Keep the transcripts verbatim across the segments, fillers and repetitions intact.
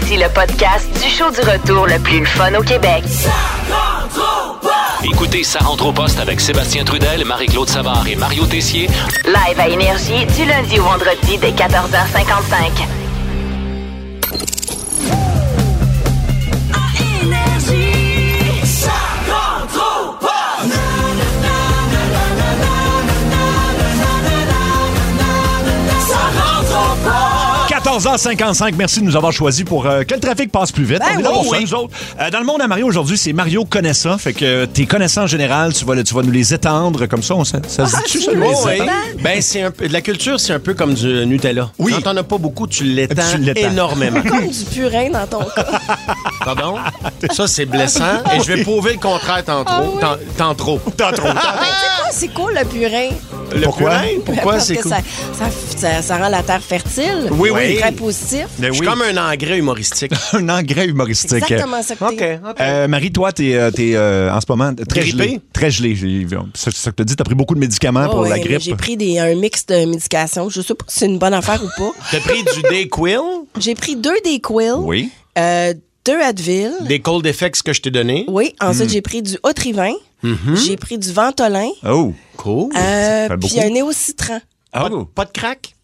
Voici le podcast du show du retour le plus le fun au Québec. Ça rentre au poste! Écoutez Ça rentre au poste avec Sébastien Trudel, Marie-Claude Savard et Mario Tessier. Live à Énergie du lundi au vendredi dès quatorze heures cinquante-cinq. À Énergie, ça rentre au poste! Ça rentre au poste! quatorze heures cinquante-cinq, merci de nous avoir choisis pour euh, que le trafic passe plus vite. Ben On est là oui, pour ça, oui. nous autres. Euh, dans le monde à Mario aujourd'hui, c'est Mario connaissant. Fait que euh, tes connaissances générales, tu vas, le- tu vas nous les étendre comme ça. On, ça, ça se dit-tu, ça, nous les Oh, oui. étendre? Ben, c'est un peu, de la culture, c'est un peu comme du Nutella. Oui. Quand t'en as pas beaucoup, tu l'étends Tu l'étends. énormément. Comme du purin dans ton cas. Pardon? Ça, c'est blessant. Et je vais prouver le contraire tant trop. Ah oui. tant, tant trop. T'as trop. Mais tu sais quoi, c'est cool le purin. Le Pourquoi? purin? Pourquoi Parce c'est que cool? ça, ça, ça, ça rend la terre fertile. Oui, oui. C'est très positif. Ben Je suis oui. comme un engrais humoristique. Un engrais humoristique. Exactement ça que t'es. OK. Euh, Marie, toi, t'es, euh, t'es euh, en ce moment très Grippée? gelé. Très gelé. J'ai- C'est ça que tu as dit. T'as pris beaucoup de médicaments Oh, pour la ouais, grippe. J'ai pris des, un mix de médications. Je sais pas si c'est une bonne affaire ou pas. T'as pris du Dayquil, J'ai pris deux Dayquil, Oui. euh, deux Advil. des Cold Effects que je t'ai donné. Oui, ensuite j'ai pris du Otrivin. J'ai pris du Ventolin. Oh. Cool. Euh, fait puis beaucoup. un néocitran. Pas, Oh. pas de crack?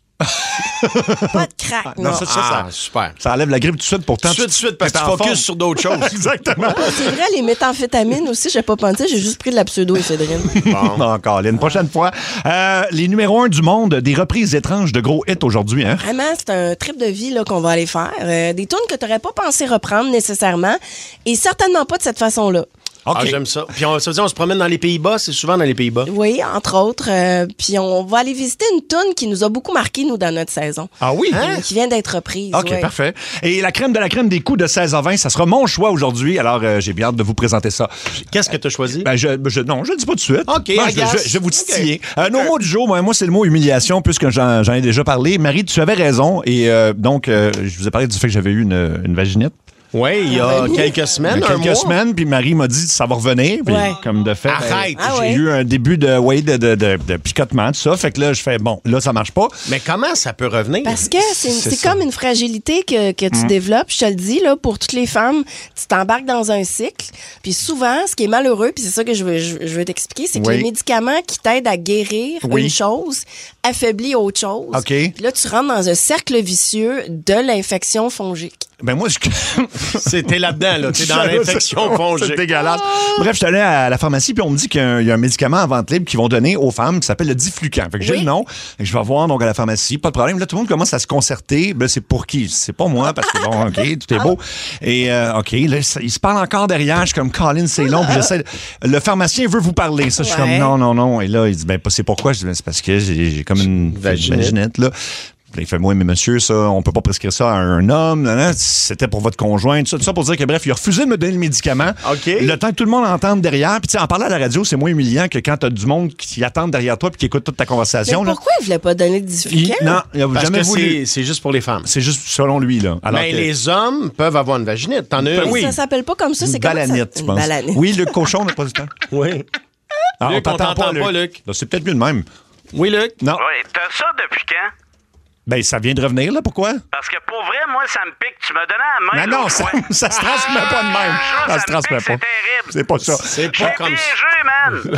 Pas de crack, Non, non. ça, ça, Ah, ça, super. ça enlève la grippe tout de suite. Pourtant, Tout de suite, tu- tout de suite, parce que t'es tu en forme. focuses sur d'autres choses. Exactement. C'est vrai, les méthamphétamines aussi, j'ai pas pensé, j'ai juste pris de la pseudoéphédrine. Bon, encore, une prochaine fois. Euh, les numéros un du monde, des reprises étranges de gros hits aujourd'hui, hein? Vraiment, c'est un trip de vie là, qu'on va aller faire. Euh, des tunes que tu n'aurais pas pensé reprendre nécessairement et certainement pas de cette façon-là. Ah, j'aime ça. Puis on, ça veut dire, on se promène dans les Pays-Bas, c'est souvent dans les Pays-Bas. Oui, entre autres. Euh, puis on va aller visiter une tune qui nous a beaucoup marqué, nous, dans notre saison. Ah oui? Euh, Qui vient d'être reprise. OK, ouais. parfait. Et la crème de la crème des coups de seize à vingt, ça sera mon choix aujourd'hui. Alors, euh, j'ai bien hâte de vous présenter ça. Qu'est-ce que tu as choisi? Ben, je, je- non, je le dis pas tout de suite. OK, Moi, I je, guess. je- je vais vous titiller. OK. Euh, nos mots du jour, moi, moi, c'est le mot humiliation, puisque j'en, j'en ai déjà parlé. Marie, tu avais raison. Et euh, donc, euh, je vous ai parlé du fait que j'avais eu une, une vaginite. Oui, il y a quelques semaines, Il y a un quelques mois. semaines, puis Marie m'a dit ça va revenir. Puis, Ouais. comme de fait, Arrête. ben, Ah j'ai ouais. eu un début de, ouais, de, de, de, de picotement, tout ça. Fait que là, je fais bon, là, ça marche pas. Mais comment ça peut revenir? Parce que c'est, C'est c'est ça. comme une fragilité que, que tu développes. Je te le dis, là, pour toutes les femmes, tu t'embarques dans un cycle. Puis souvent, ce qui est malheureux, puis c'est ça que je veux, je, je veux t'expliquer, c'est que Oui. les médicaments qui t'aident à guérir Oui. une chose affaiblissent autre chose. OK. Puis là, tu rentres dans un cercle vicieux de l'infection fongique. Ben moi, je... C'était là-dedans, là. T'es dans C'est- l'infection C'est fongique. dégueulasse. Bref, je suis allé à la pharmacie, puis on me dit qu'il y a un, il y a un médicament en vente libre qu'ils vont donner aux femmes qui s'appelle le Diflucan. Fait que j'ai Oui. le nom. Fait que je vais voir donc à la pharmacie, pas de problème. Là, tout le monde commence à se concerter. Ben, c'est pour qui? C'est pas moi, parce que bon, OK, tout est beau. Et euh, OK, là, ça- il se parle encore derrière. Je suis comme, Colin, c'est long. Puis j'essaie. Le pharmacien veut vous parler. Ça, je suis Ouais. comme, non, non, non. Et là, il dit, ben, c'est pourquoi? Je dis, ben, c'est parce que j'ai j'ai comme une Vaginite. vaginite, là. Puis là, il fait, moi, mais monsieur, ça, on peut pas prescrire ça à un homme. Nan, nan. C'était pour votre conjoint. Tout ça, tout ça pour dire que, bref, il a refusé de me donner le médicament. OK. Le temps que tout le monde entende derrière. Puis, tu sais, en parlant à la radio, c'est moins humiliant que quand t'as du monde qui attend derrière toi puis qui écoute toute ta Mais conversation. là. pourquoi il voulait pas donner de Il- Diflucan? non, il a Parce jamais que voulu. c'est, c'est juste pour les femmes. C'est juste selon lui, là. Alors Mais que- les hommes peuvent avoir une vaginite. T'en as une? oui. Ça s'appelle pas comme ça, Une c'est comme ça. balanite, je Une pense. balanite. Oui, Luc Cochon n'a pas du temps. Oui. Ah, Luc, on t'entend pas, Luc. Là, c'est peut-être mieux de même. Oui, Luc? Non. Oui, t'as ça depuis quand? Ben, ça vient de revenir, là. Pourquoi? Parce que pour vrai, moi, ça me pique. Tu me donnais la main. Non, non, l'autre ça, fois. ça se transmet pas de même. Ah, Ça ça se me transmet pique, pas. c'est terrible. C'est pas ça. C'est J'ai pas comme ça. piégé,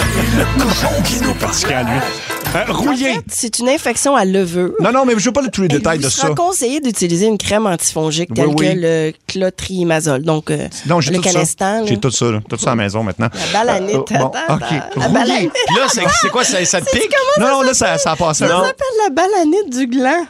man. Parce qu'à lui. Euh, En rouillé. fait, c'est une infection à levure. Non, non, mais je veux pas tous les Et détails il de vous sera ça. conseillé d'utiliser une crème antifongique telle Oui, oui. que le clotrimazole. Donc, euh, Non, j'ai le tout ça. canestan. là. J'ai tout ça, là. Tout ça à la maison maintenant. La balanite. Euh, bon, attends, OK. attends. La Rouillé. balanite. Puis là, c'est, c'est quoi? Ça, ça te pique? Non, non, là, ça, ça a passé. Ça Non. s'appelle la balanite du gland.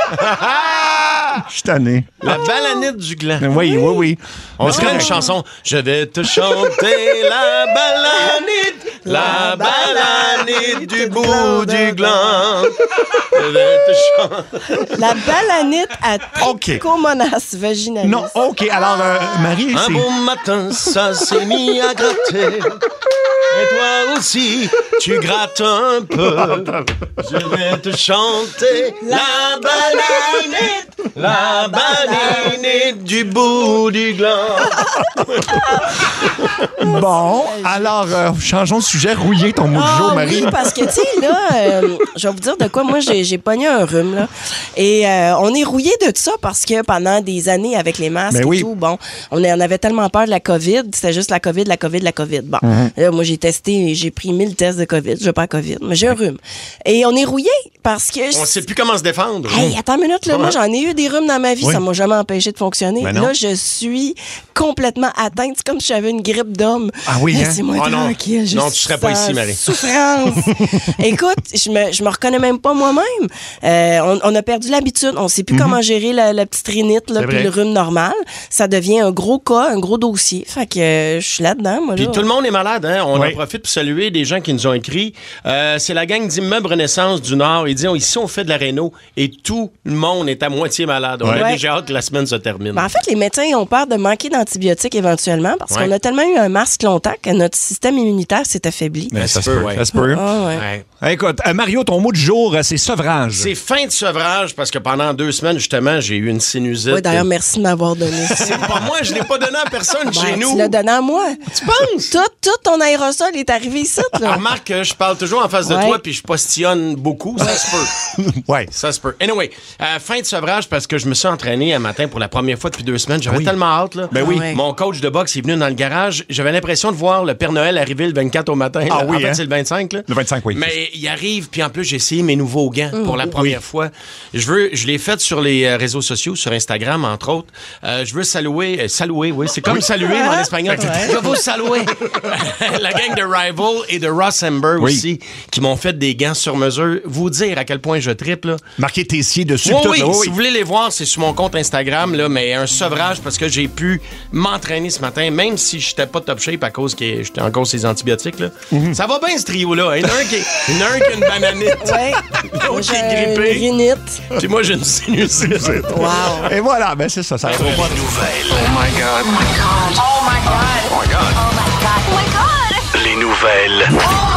Je suis tanné. La balanite du gland. Oui, oui, oui. On Mais se c'est une correct. chanson. Je vais te chanter la balanite, la balanite du bout du gland. Je vais te chanter. La balanite à OK. Trichomonas vaginalis. Non, OK. Alors, euh, Marie, Un c'est... bon matin, ça s'est mis à gratter. Et toi aussi, tu grattes un peu. Je vais te chanter la balanette, la balanette du bout du gland. Bon, alors, euh, changeons de sujet. Rouiller ton mot du Ah jour, Marie. oui, parce que, tu sais, là, euh, je vais vous dire de quoi. Moi, j'ai, j'ai pogné un rhume, là. Et euh, on est rouillé de ça parce que pendant des années, avec les masques Ben et oui. tout, bon, on, est- on avait tellement peur de la COVID. C'était juste la COVID, la COVID, la COVID. Bon, Mm-hmm. là, moi, j'ai testé, j'ai pris mille tests de COVID. Je n'ai pas COVID, mais j'ai un rhume. Et on est rouillé parce que... On sait plus comment se défendre. Hey, attends une minute, là. Moi, j'en ai eu des rhumes dans ma vie. Oui. Ça m'a jamais empêché de fonctionner. Ben non. Là, je suis complètement atteinte. C'est comme si j'avais une grippe d'homme. Ah oui, hein? Laissez-moi Oh non. tranquille. Je Non, tu serais pas sens ici, Marie. Souffrance. Écoute, je me, je me reconnais même pas moi-même. Euh, on, on a perdu l'habitude. On sait plus comment gérer la, la petite rhinite, là, C'est puis vrai. le rhume normal. Ça devient un gros cas, un gros dossier. Fait que euh, je suis là-dedans, moi, Puis là. tout le monde est malade, hein? On Oui. en profite pour saluer des gens qui nous ont écrit. Euh, c'est la gang d'immeubles Renaissance du Nord. Ils disent, oh, ici, on fait de la réno et tout le monde est à moitié malade. On a Ouais. déjà hâte que la semaine se termine. Ben, en fait, les médecins ont peur de manquer d'antibiotiques éventuellement parce Ouais. qu'on a tellement eu un masque longtemps que notre système immunitaire s'est affaibli. Ben, ça se peut, peut, ouais. ça se peut. Ah, ouais. Ouais. Écoute, euh, Mario, ton mot du jour, euh, c'est sevrage. C'est fin de sevrage parce que pendant deux semaines, justement, j'ai eu une sinusite. Oui, d'ailleurs, merci de m'avoir donné ça. C'est pas moi, je l'ai pas donné à personne Ben, chez nous. Tu l'as donné à moi. Tu penses? Tout, tout ton aérosol est arrivé ici, Alors, là. remarque que je parle toujours en face de Ouais. toi puis je postillonne beaucoup. Ça se peut. Ouais. Ça se peut. Anyway, euh, fin de sevrage parce que je me suis entraîné un matin pour la première fois depuis deux semaines. J'avais Oui. tellement hâte, là. Ben oui. Ah ouais. Mon coach de boxe est venu dans le garage. J'avais l'impression de voir le Père Noël arriver le vingt-quatre au matin. Ah là. oui, En fait, hein? c'est le vingt-cinq, là. Le vingt-cinq, oui. Mais il arrive, puis en plus, j'ai essayé mes nouveaux gants pour la première fois. Je veux, je l'ai fait sur les euh, réseaux sociaux, sur Instagram, entre autres. Euh, je veux saluer, euh, saluer, oui, c'est comme saluer mais en espagnol. Je veux saluer la gang de Rival et de Ross Amber Oui. aussi, qui m'ont fait des gants sur mesure. Vous dire à quel point je triple, là. Marqué Tessier dessus. Oui, tout, oui, là, si vous voulez les voir, c'est sur mon compte Instagram, là, mais un sevrage parce que j'ai pu m'entraîner ce matin, même si j'étais pas top shape à cause que j'étais en cause des antibiotiques. Là. Mhm. Ça va bien, ce trio-là. Il y en a un qui, il y en a un qui a une bananite. Ouais. L'autre qui J'ai est une grippé. rhinite. Puis moi, j'ai une sinusite. Wow. Et voilà, ben c'est ça. Ça trop pas. Nouvelles. Oh my God. Oh my God. Oh my God. Oh my God. Oh my God. Les nouvelles.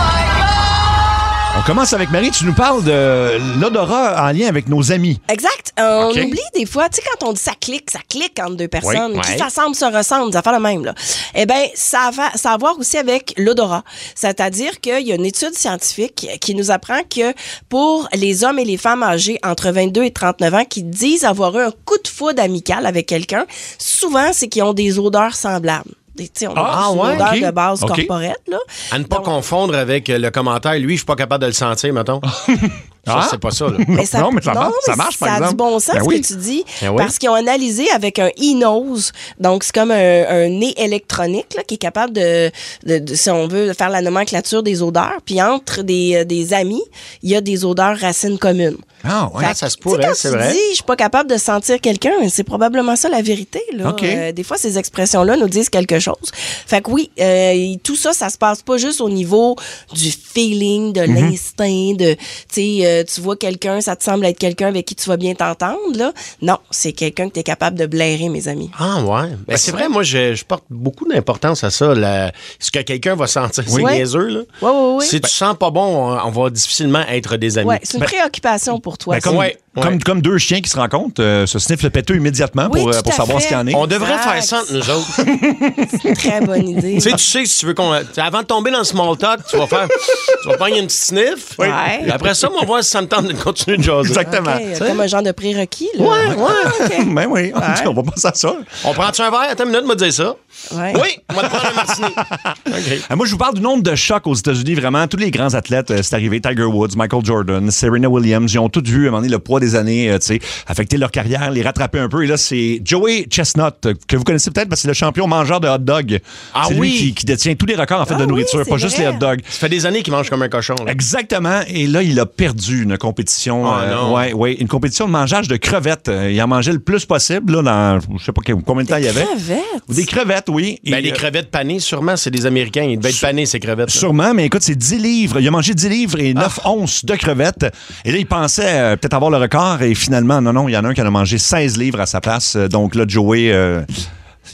On commence avec Marie. Tu nous parles de l'odorat en lien avec nos amis. Exact. On OK. oublie des fois, tu sais, quand on dit ça clique, ça clique entre deux personnes, Oui, qui ouais. s'assemblent, se ressemblent, ça fait le même, là. Eh bien, ça a, ça a à voir aussi avec l'odorat. C'est-à-dire qu'il y a une étude scientifique qui nous apprend que pour les hommes et les femmes âgés entre vingt-deux et trente-neuf ans qui disent avoir eu un coup de foudre amical avec quelqu'un, souvent, c'est qu'ils ont des odeurs semblables. Des- tu sais, on a Ah, une ouais, odeur OK. de base OK. corporate, là. À ne pas Donc, confondre avec euh, le commentaire. Lui, je suis pas capable de le sentir, mettons. Ça, Ah. c'est pas ça, là. Mais ça, Non, mais ça marche- ça marche, par ça a exemple. du bon sens, Ben ce oui. que tu dis. Ben oui. Parce qu'ils ont analysé avec un e-nose. Donc, c'est comme un, un nez électronique là, qui est capable de, de, de, si on veut, de faire la nomenclature des odeurs. Puis entre des, des amis, il y a des odeurs racines communes. Ah, ouais. Ah, ça se Tu sais, pourrait, quand c'est tu vrai. dis, je suis pas capable de sentir quelqu'un, c'est probablement ça la vérité. Là. OK. Euh, des fois, ces expressions-là nous disent quelque chose. Fait que oui, euh, tout ça, ça se passe pas juste au niveau du feeling, de l'instinct, de, tu sais, euh, tu vois quelqu'un, ça te semble être quelqu'un avec qui tu vas bien t'entendre, là. Non, c'est quelqu'un que tu es capable de blairer, mes amis. Ah, ouais. Ben, c'est vrai, moi, je, je porte beaucoup d'importance à ça. La, ce que quelqu'un va sentir, c'est Oui. niaiseux, là. Oui, oui, oui. Si tu sens pas bon, on, on va difficilement être des amis. Ouais, c'est une préoccupation pour toi. Ben, ça. comme, Ouais, ouais. Comme, comme deux chiens qui se rencontrent, euh, se sniffent le péteux immédiatement Oui, pour, euh, tout pour à savoir fait. ce qu'il y en est. On devrait Exact. faire ça entre nous autres. C'est une très bonne idée. Tu sais, tu sais, si tu veux qu'on. Avant de tomber dans le small talk, tu vas faire. Tu vas prendre une petite sniff. Ouais. Et après ça, on va voir si ça me tente de continuer de jaser. Exactement. OK, comme un genre de prérequis, là. Ouais, ouais. OK. Ben oui, on va passer à ça. On prend-tu un verre? Attends une minute, me dire ça. Ouais. Oui, on va te prendre un martini. OK. Euh, Moi, je vous parle du nombre de chocs aux États-Unis. Vraiment, tous les grands athlètes, euh, c'est arrivé. Tiger Woods, Michael Jordan, Serena Williams, ils ont tous vu, à un moment donné, le poids des années, euh, tu sais, affecter leur carrière, les rattraper un peu. Et là, c'est Joey Chestnut, euh, que vous connaissez peut-être parce que c'est le champion mangeur de hot dog. Ah c'est oui. lui qui, qui détient tous les records, en fait, Ah de oui, nourriture, c'est pas juste vrai. les hot dogs. Ça fait des années qu'il mange comme un cochon. Là. Exactement. Et là, il a perdu une compétition. Oh, non. ouais, ouais, une compétition de mangeage de crevettes. Euh, Il en mangeait le plus possible, là, dans, je sais pas que- combien de temps il y avait. Crevettes. Ou des crevettes, oui. Ben, Et, les euh, crevettes panées, sûrement, c'est des Américains. Ils devaient être panés, ces crevettes. là. Sûrement, mais écoute, c'est dix livres. Il a mangé dix livres et neuf onces de crevettes. Et là, il pensait euh, peut-être avoir le record. Et finalement, non, non, il y en a un qui en a mangé seize livres à sa place. Euh, Donc là, Joey, euh,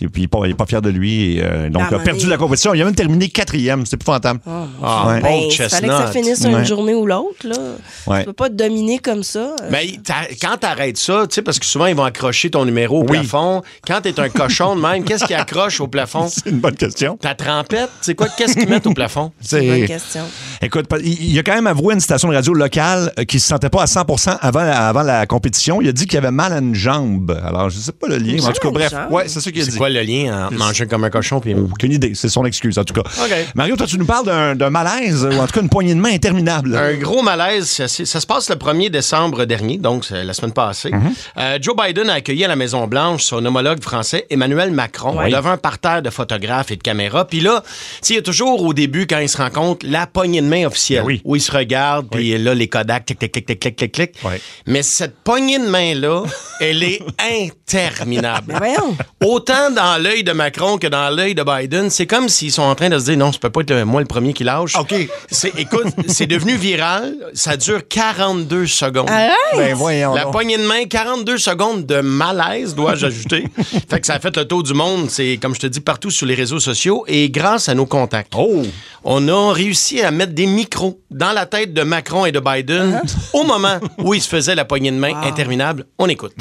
Et puis, il n'est pas, il est pas fier de lui. Et, euh, donc, Ah, il a perdu mané. la compétition. Il a même terminé quatrième. C'était épouvantable. Oh, Ah, Ouais. ben, Old il fallait que ça Chestnut. finisse une Ouais. journée ou l'autre. Là. Ouais. Tu peux pas te dominer comme ça. Mais t'as- quand t'arrêtes ça, tu sais, parce que souvent, ils vont accrocher ton numéro au Oui. plafond. Quand t'es un cochon de même, qu'est-ce qui accroche au plafond? C'est une bonne question. Ta trempette, c'est quoi? Qu'est-ce qu'ils mettent au plafond? C'est une bonne C'est... question. Écoute, il il a quand même avoué à une station de radio locale euh, qu'il se sentait pas à cent pour cent avant, la- avant la compétition. Il a dit qu'il avait mal à une jambe. Alors, je sais pas le lien. mais En tout cas, à une bref. jambe? Ouais, c'est ça qu'il a C'est dit. quoi le lien en manger comme un cochon? Puis... Aucune idée. C'est son excuse, en tout cas. OK. Mario, toi, tu nous parles d'un, d'un malaise, ou en tout cas une poignée de main interminable. Un gros malaise. Ça, c'est- ça se passe le premier décembre dernier, donc c'est la semaine passée. Euh, Joe Biden a accueilli à la Maison-Blanche son homologue français Emmanuel Macron devant un parterre de photographes et de caméras. Puis là, tu sais, il y a toujours au début, quand ils se rencontrent, la poignée de main officielle, Ben oui. où ils se regardent, puis là, les Kodak, clic, clic, clic, clic, clic, clic, clic. Ouais. Mais cette poignée de main-là, elle est interminable. Mais voyons. Autant dans l'œil de Macron que dans l'œil de Biden, c'est comme s'ils sont en train de se dire non, ça peut pas être euh, moi le premier qui lâche. OK. C'est, écoute, c'est devenu viral. Ça dure quarante-deux secondes. Arrête! Ben, voyons. La donc. poignée de main, quarante-deux secondes de malaise, dois-je ajouter. Fait que ça a fait le tour du monde. C'est, comme je te dis, partout sur les réseaux sociaux. Et grâce à nos contacts, Oh! on a réussi à mettre des micros dans la tête de Macron et de Biden au moment où ils se faisaient la poignée de main interminable. On écoute.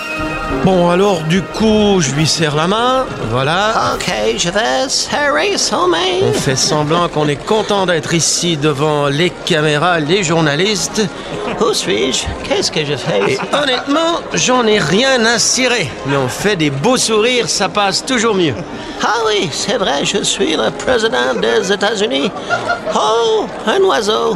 Bon, alors, du coup, je lui serre la main. Voilà. OK, je vais serrer son main. On fait semblant qu'on est content d'être ici devant les caméras, les journalistes. Où suis-je? Qu'est-ce que je fais? Et honnêtement, j'en ai rien à cirer. Mais on fait des beaux sourires, ça passe toujours mieux. Ah oui, c'est vrai, je suis le président des États-Unis. Oh, un oiseau.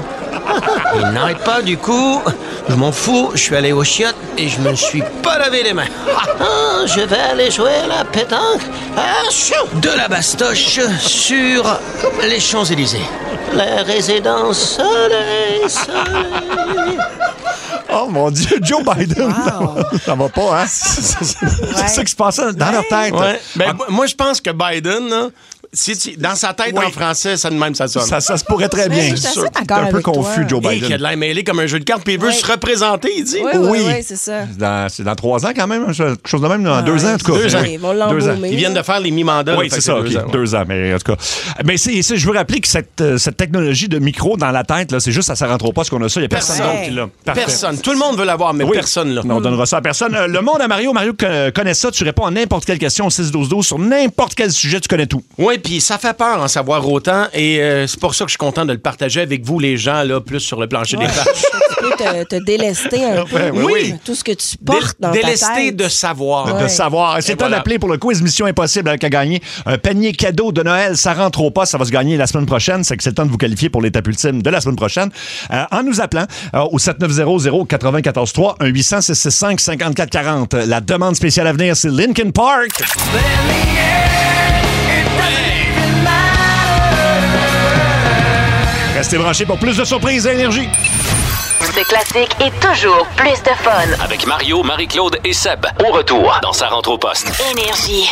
Il n'arrête pas, du coup. Je m'en fous, je suis allé aux chiottes et je me suis pas lavé les mains. Ah, je vais aller jouer à la pétanque. Ah, chou! De la bastoche sur les Champs-Élysées. Les résidences soleil, soleil. Oh mon Dieu, Joe Biden! Wow. Ça va pas, hein? C'est ça qui se passait dans leur tête. Ouais. Ben, moi, je pense que Biden, là, si tu- dans sa tête Oui. en français, ça de même, ça sonne. Ça, ça se pourrait très Mais bien. je suis assez C'est d'accord un peu avec toi. confus, Joe Et Biden. qui a de l'air mêlé comme un jeu de cartes, puis il veut Oui. se représenter, il dit. Oui, Oui. oui, oui, c'est ça. C'est dans, c'est dans trois ans quand même, hein, quelque chose de même, dans deux Ouais, ans en tout cas. c'est ça. Oui. Ils vont Deux ans. l'embaumer. Ils viennent de faire les mi-mandats. Oui, là, c'est fait ça, que OK. deux ans, ouais. Deux ans, mais en tout cas. Mais c'est, c'est- je veux rappeler que cette, euh, cette technologie de micro dans la tête, là, c'est juste, ça ne rentre pas ce qu'on a ça. Il n'y a personne Personne. d'autre qui l'a. Parfait. Personne. Tout le monde veut l'avoir, mais Oui. personne, là. On donnera ça à personne. Euh, Le monde à Mario, Mario co- connaît ça. Tu réponds à n'importe quelle question au six douze douze sur n'importe quel sujet, tu connais tout. Oui, puis ça fait peur en savoir autant, et euh, c'est pour ça que je suis content de le partager avec vous, les gens, là, plus sur le plancher Ouais. des vaches. Tu peux te, te délester un peu. Ouais, oui, oui. Tout ce que tu portes dans ta Délesté tête. de savoir. De savoir. C'est Et le temps voilà. d'appeler pour le quiz Mission Impossible avec à gagner un panier cadeau de Noël. Ça rentre au pas. Ça va se gagner la semaine prochaine. C'est que c'est le temps de vous qualifier pour l'étape ultime de la semaine prochaine. Euh, en nous appelant euh, au sept neuf zéro zéro neuf quatre trois, un huit cents six six cinq cinq quatre quatre zéro. La demande spéciale à venir, c'est Linkin Park. Restez branchés pour plus de surprises et énergie. C'est classique et toujours plus de fun. Avec Mario, Marie-Claude et Seb. Au retour dans Sa rentre au poste. Énergie.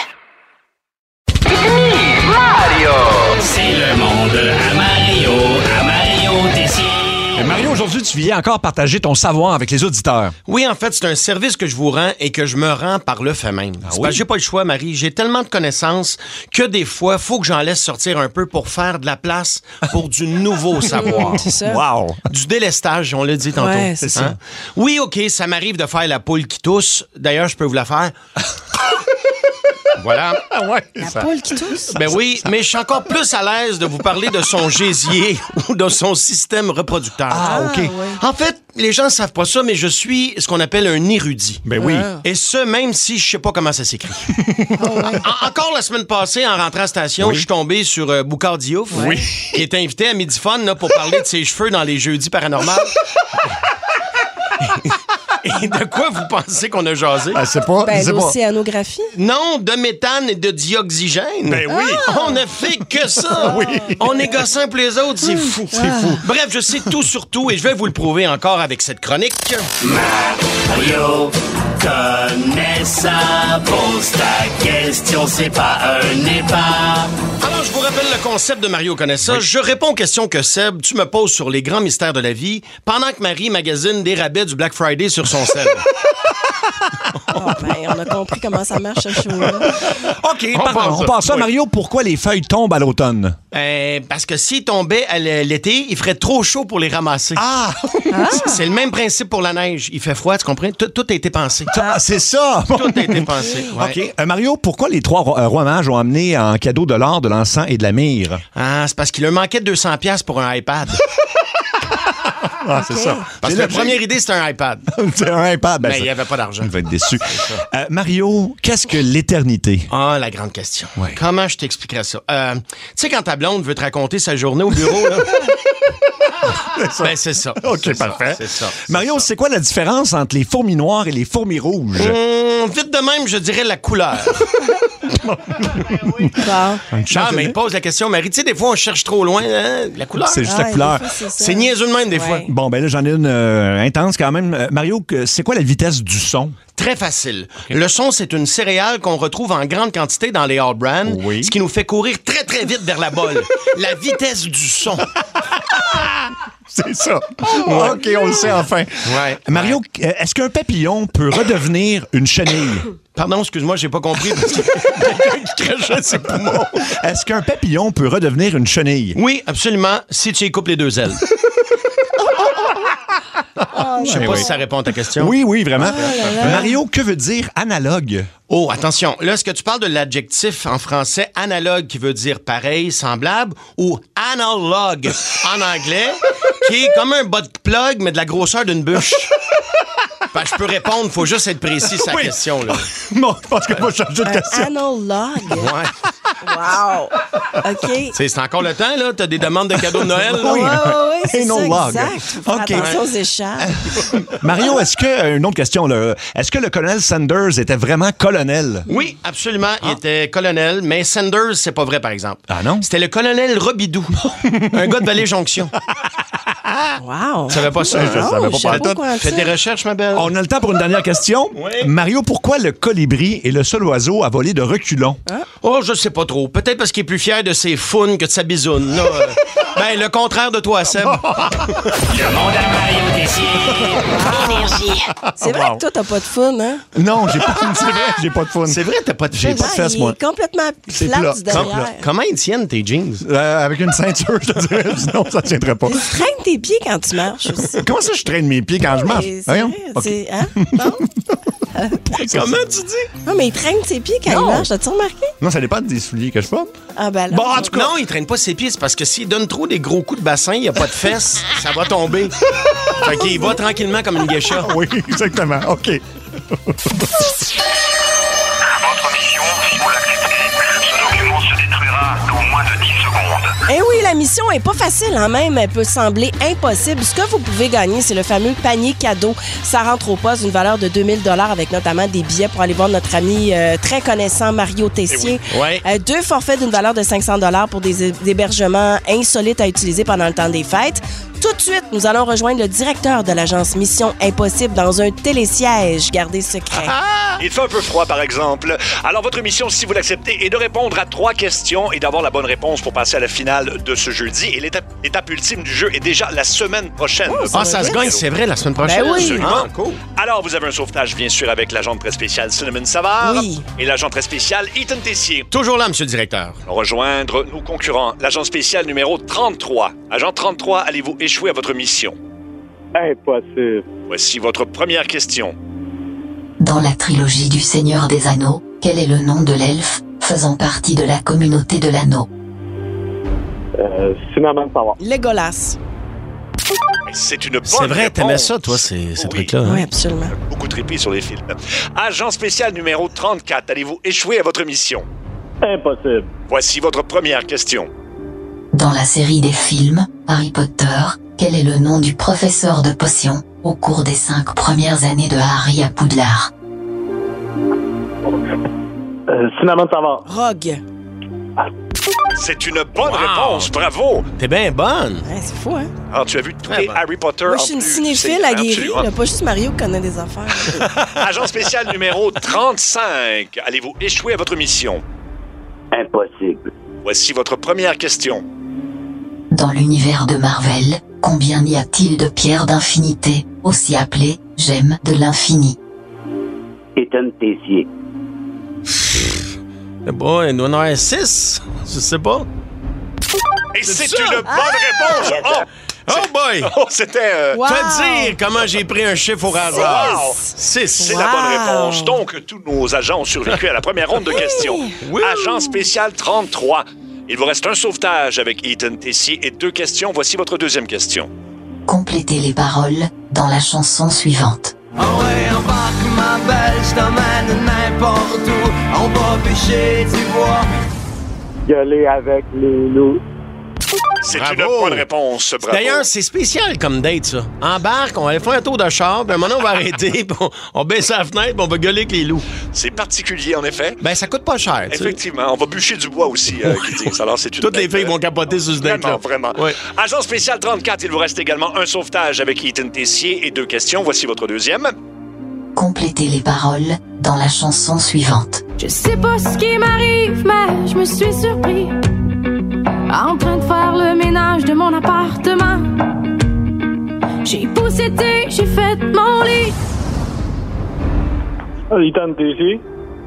C'est le monde à Mario, à Mario Tessier. Et Mario, aujourd'hui, tu viens encore partager ton savoir avec les auditeurs. Oui, en fait, c'est un service que je vous rends et que je me rends par le fait même. C'est oui? parce que j'ai pas le choix, Marie. J'ai tellement de connaissances que des fois, faut que j'en laisse sortir un peu pour faire de la place pour du nouveau savoir. C'est ça. Wow! Du délestage, on l'a dit tantôt. Ouais, c'est Hein? Oui, OK, ça m'arrive de faire la poule qui tousse. D'ailleurs, je peux vous la faire. Voilà. Ah ouais, La ça- poule qui tousse. Ben oui, mais je suis encore plus à l'aise de vous parler de son gésier ou de son système reproducteur. Ah, OK. ouais. En fait, les gens ne savent pas ça, mais je suis ce qu'on appelle un érudit. Ben oui. Et ce, même si je sais pas comment ça s'écrit. En- encore la semaine passée, en rentrant à la station, je suis tombé sur euh, Boucard Diouf, qui était invité à Midi Fun là, pour parler de ses cheveux dans les jeudis paranormaux. Et de quoi vous pensez qu'on a jasé? Ah, c'est pas. Ben, c'est pas. l'océanographie. Non, de méthane et de dioxygène. Ben oui. On ne fait que ça. On est gossant pour les autres, c'est fou. C'est fou. Bref, je sais tout sur tout et je vais vous le prouver encore avec cette chronique. Mario connaît ça, pose ta question, c'est pas un épars. Alors, je vous rappelle le concept de Mario connaît ça. Je réponds aux questions que Seb, tu me poses sur les grands mystères de la vie, pendant que Marie magasine des rabais du Black Friday sur son sel. Ah, ben, on a compris comment ça marche, ce show-là. OK, on, passe, on passe ça. Oui. Mario, pourquoi les feuilles tombent à l'automne? Euh, parce que s'ils tombaient à l'été, il ferait trop chaud pour les ramasser. Ah! ah. C'est le même principe pour la neige. Il fait froid, tu comprends? Tout, tout a été pensé. Ah, c'est ça! Tout a été pensé. Ouais. OK. Euh, Mario, pourquoi les trois rois, euh, rois mages ont amené en cadeau de l'or, de l'encens et de la myrrhe? Ah, c'est parce qu'il leur manquait deux cents dollars pour un iPad. Ah, okay. C'est ça. Parce que la première idée, c'était un iPad. C'est un iPad. Ben mais il n'y avait pas d'argent. Il va être déçu. euh, Mario, qu'est-ce que l'éternité? Ah, la grande question. Ouais. Comment je t'expliquerais ça? Euh, tu sais, quand ta blonde veut te raconter sa journée au bureau, là... c'est ça. Ben, c'est ça. OK, c'est parfait. Ça. C'est ça. Mario, c'est quoi la différence entre les fourmis noires et les fourmis rouges? Mmh, vite de même, je dirais la couleur. oui. Bon. Non, mais il pose la question, Marie. Tu sais, des fois, on cherche trop loin, hein, la couleur. C'est juste ah, la couleur. C'est, c'est niaiseux de même, des ouais. fois. Bon, ben là, j'en ai une euh, intense quand même. Euh, Mario, c'est quoi la vitesse du son? Très facile. Okay. Le son, c'est une céréale qu'on retrouve en grande quantité dans les All Brand, oui. ce qui nous fait courir très, très vite vers la bolle. La vitesse du son. C'est ça. Ouais. OK, on le sait enfin. Ouais. Mario, ouais. est-ce qu'un papillon peut redevenir une chenille? Pardon, excuse-moi, j'ai pas compris. Parce que quelqu'un qui crachait ses poumons. Est-ce qu'un papillon peut redevenir une chenille? Oui, absolument, si tu y coupes les deux ailes. Oh, je sais pas oui. si ça répond à ta question. Oui, oui, vraiment. Oh là là. Mario, que veut dire analogue? Oh, attention. Là, est-ce que tu parles de l'adjectif en français analogue qui veut dire pareil, semblable, ou analog en anglais, qui est comme un bas de plug, mais de la grosseur d'une bûche? Ben, je peux répondre, il faut juste être précis sur la oui. question. Là. Bon, je pense que moi, je change de question. Analogue. Ouais. Wow. OK. T'sais, c'est encore le temps, là? T'as des demandes de cadeaux de Noël? Là? Oui, oui, oui, c'est no ça, log. exact. Faut faire okay. attention aux écharpes. Mario, est-ce que, une autre question, là, est-ce que le colonel Sanders était vraiment colonel? Oui, absolument, ah. il était colonel, mais Sanders, c'est pas vrai, par exemple. Ah non? C'était le colonel Robidoux, un gars de Vallée-Jonction. Wow. Tu savais pas ça? Non, je savais pas pas. pas pas Fais tes recherches, ma belle. On a le temps pour une dernière question. Oui. Mario, pourquoi le colibri est le seul oiseau à voler de reculons? Hein? Oh, je sais pas trop. Peut-être parce qu'il est plus fier de ses founes que de sa bisoune. Là. Ben, le contraire de toi, Seb. Le monde à Mario Tessier. Énergie. C'est vrai wow. que toi, t'as pas de fun, hein? Non, j'ai pas, c'est vrai, j'ai pas de fun. C'est vrai, t'as pas de J'ai fesses. pas de fesses, il moi. est complètement C'est flat plat. du derrière. Com- Comment ils tiennent tes jeans? Euh, avec une ceinture, je te dirais. Sinon, ça tiendrait pas. Tu traînes tes pieds quand tu marches aussi. Comment ça, je traîne mes pieds quand je marche? Mais c'est Voyons. vrai, Okay. c'est- hein? Non? Comment tu dis? Non, mais il traîne ses pieds quand Non. il marche. As-tu remarqué? Non, ça dépend des souliers que je porte. Ah, ben là. Bon, en tout cas. Non, il traîne pas ses pieds. C'est parce que s'il donne trop des gros coups de bassin, il n'y a pas de fesses, ça va tomber. Fait qu'il va tranquillement comme une geisha. Oui, exactement. OK. Votre mission, si vous l'acceptez, ce document se détruira dans moins de dix secondes. Eh oui, la mission est pas facile, hein, même. Elle peut sembler impossible. Ce que vous pouvez gagner, c'est le fameux panier cadeau. Ça rentre au poste d'une valeur de deux mille dollars avec notamment des billets pour aller voir notre ami euh, très connaissant Mario Tessier. Eh oui. Ouais. Euh, deux forfaits d'une valeur de cinq cents dollars pour des é- hébergements insolites à utiliser pendant le temps des fêtes. Tout de suite, nous allons rejoindre le directeur de l'agence Mission Impossible dans un télésiège gardé secret. Il fait un peu froid, par exemple. Alors, votre mission, si vous l'acceptez, est de répondre à trois questions et d'avoir la bonne réponse pour passer à la finale de ce jeudi. Et l'étape, l'étape ultime du jeu est déjà la semaine prochaine. Oh, Ah, ça se gagne, c'est vrai, la semaine prochaine. Ben oui. Absolument. Ah, cool. Alors, vous avez un sauvetage, bien sûr, avec l'agent très spécial Cinnamon Savard Oui. et l'agent très spécial Ethan Tessier. Toujours là, monsieur le directeur. Rejoindre nos concurrents, l'agent spécial numéro trente-trois. Agent trente-trois, allez-vous échouer à votre mission? Impossible. Voici votre première question. Dans la trilogie du Seigneur des Anneaux, quel est le nom de l'elfe faisant partie de la communauté de l'anneau? Euh, Cinnamon Savard. Legolas. C'est une bonne C'est vrai, t'aimais réponse. ça, toi, ces, ces Oui. trucs-là. hein? Oui, absolument. Beaucoup trippé sur les films. Agent spécial numéro trente-quatre, allez-vous échouer à votre mission? Impossible. Voici votre première question. Dans la série des films Harry Potter, quel est le nom du professeur de potions au cours des cinq premières années de Harry à Poudlard? Euh, Cinnamon Savard. Rogue. C'est une bonne Wow. réponse, bravo! T'es bien bonne. Ouais, c'est fou, hein? Alors, tu as vu tous Ouais, les bon. Harry Potter Moi, en je suis une plus, cinéphile c'est- aguerrie. absolument. Là, pas juste Mario qui connaît des affaires. Agent spécial numéro trente-cinq, allez-vous échouer à votre mission? Impossible. Voici votre première question. Dans l'univers de Marvel, combien y a-t-il de pierres d'infinité, aussi appelées gemmes de l'infini? Ethan Tessier. Bon, il doit en avoir six. Je sais pas. Et c'est, c'est une bonne réponse. Oh! Oh boy! Oh, c'était... Euh... Wow. Te dire comment j'ai pris un chiffre au hasard. Wow. Six. C'est Wow. la bonne réponse. Donc, tous nos agents ont survécu à la première ronde de questions. Oui. Agent spécial trente-trois. Il vous reste un sauvetage avec Ethan Tessier et deux questions. Voici votre deuxième question. Complétez les paroles dans la chanson suivante. Oh ouais, embarque ma belle, je t'emmène n'importe où. On va pêcher du bois. Y aller avec les loups. C'est Bravo. une bonne réponse. Bravo. D'ailleurs, c'est spécial comme date, ça. Embarque, on va aller faire un tour de char, puis maintenant on va arrêter, puis on, on baisse la fenêtre, puis on va gueuler avec les loups. C'est particulier, en effet. Ben, ça coûte pas cher, tu sais. Effectivement, on va bûcher du bois aussi, euh, qui disent. Alors, c'est une Toutes les belle- filles vont capoter sur ce date-là. Vraiment, vraiment. Ouais. Agent spécial trente-quatre, il vous reste également un sauvetage avec Ethan Tessier et deux questions. Voici votre deuxième. Complétez les paroles dans la chanson suivante. Je sais pas ce qui m'arrive, mais je me suis surpris en train de faire le ménage de mon appartement. J'ai poussé, j'ai fait mon lit. Ethan Tessier.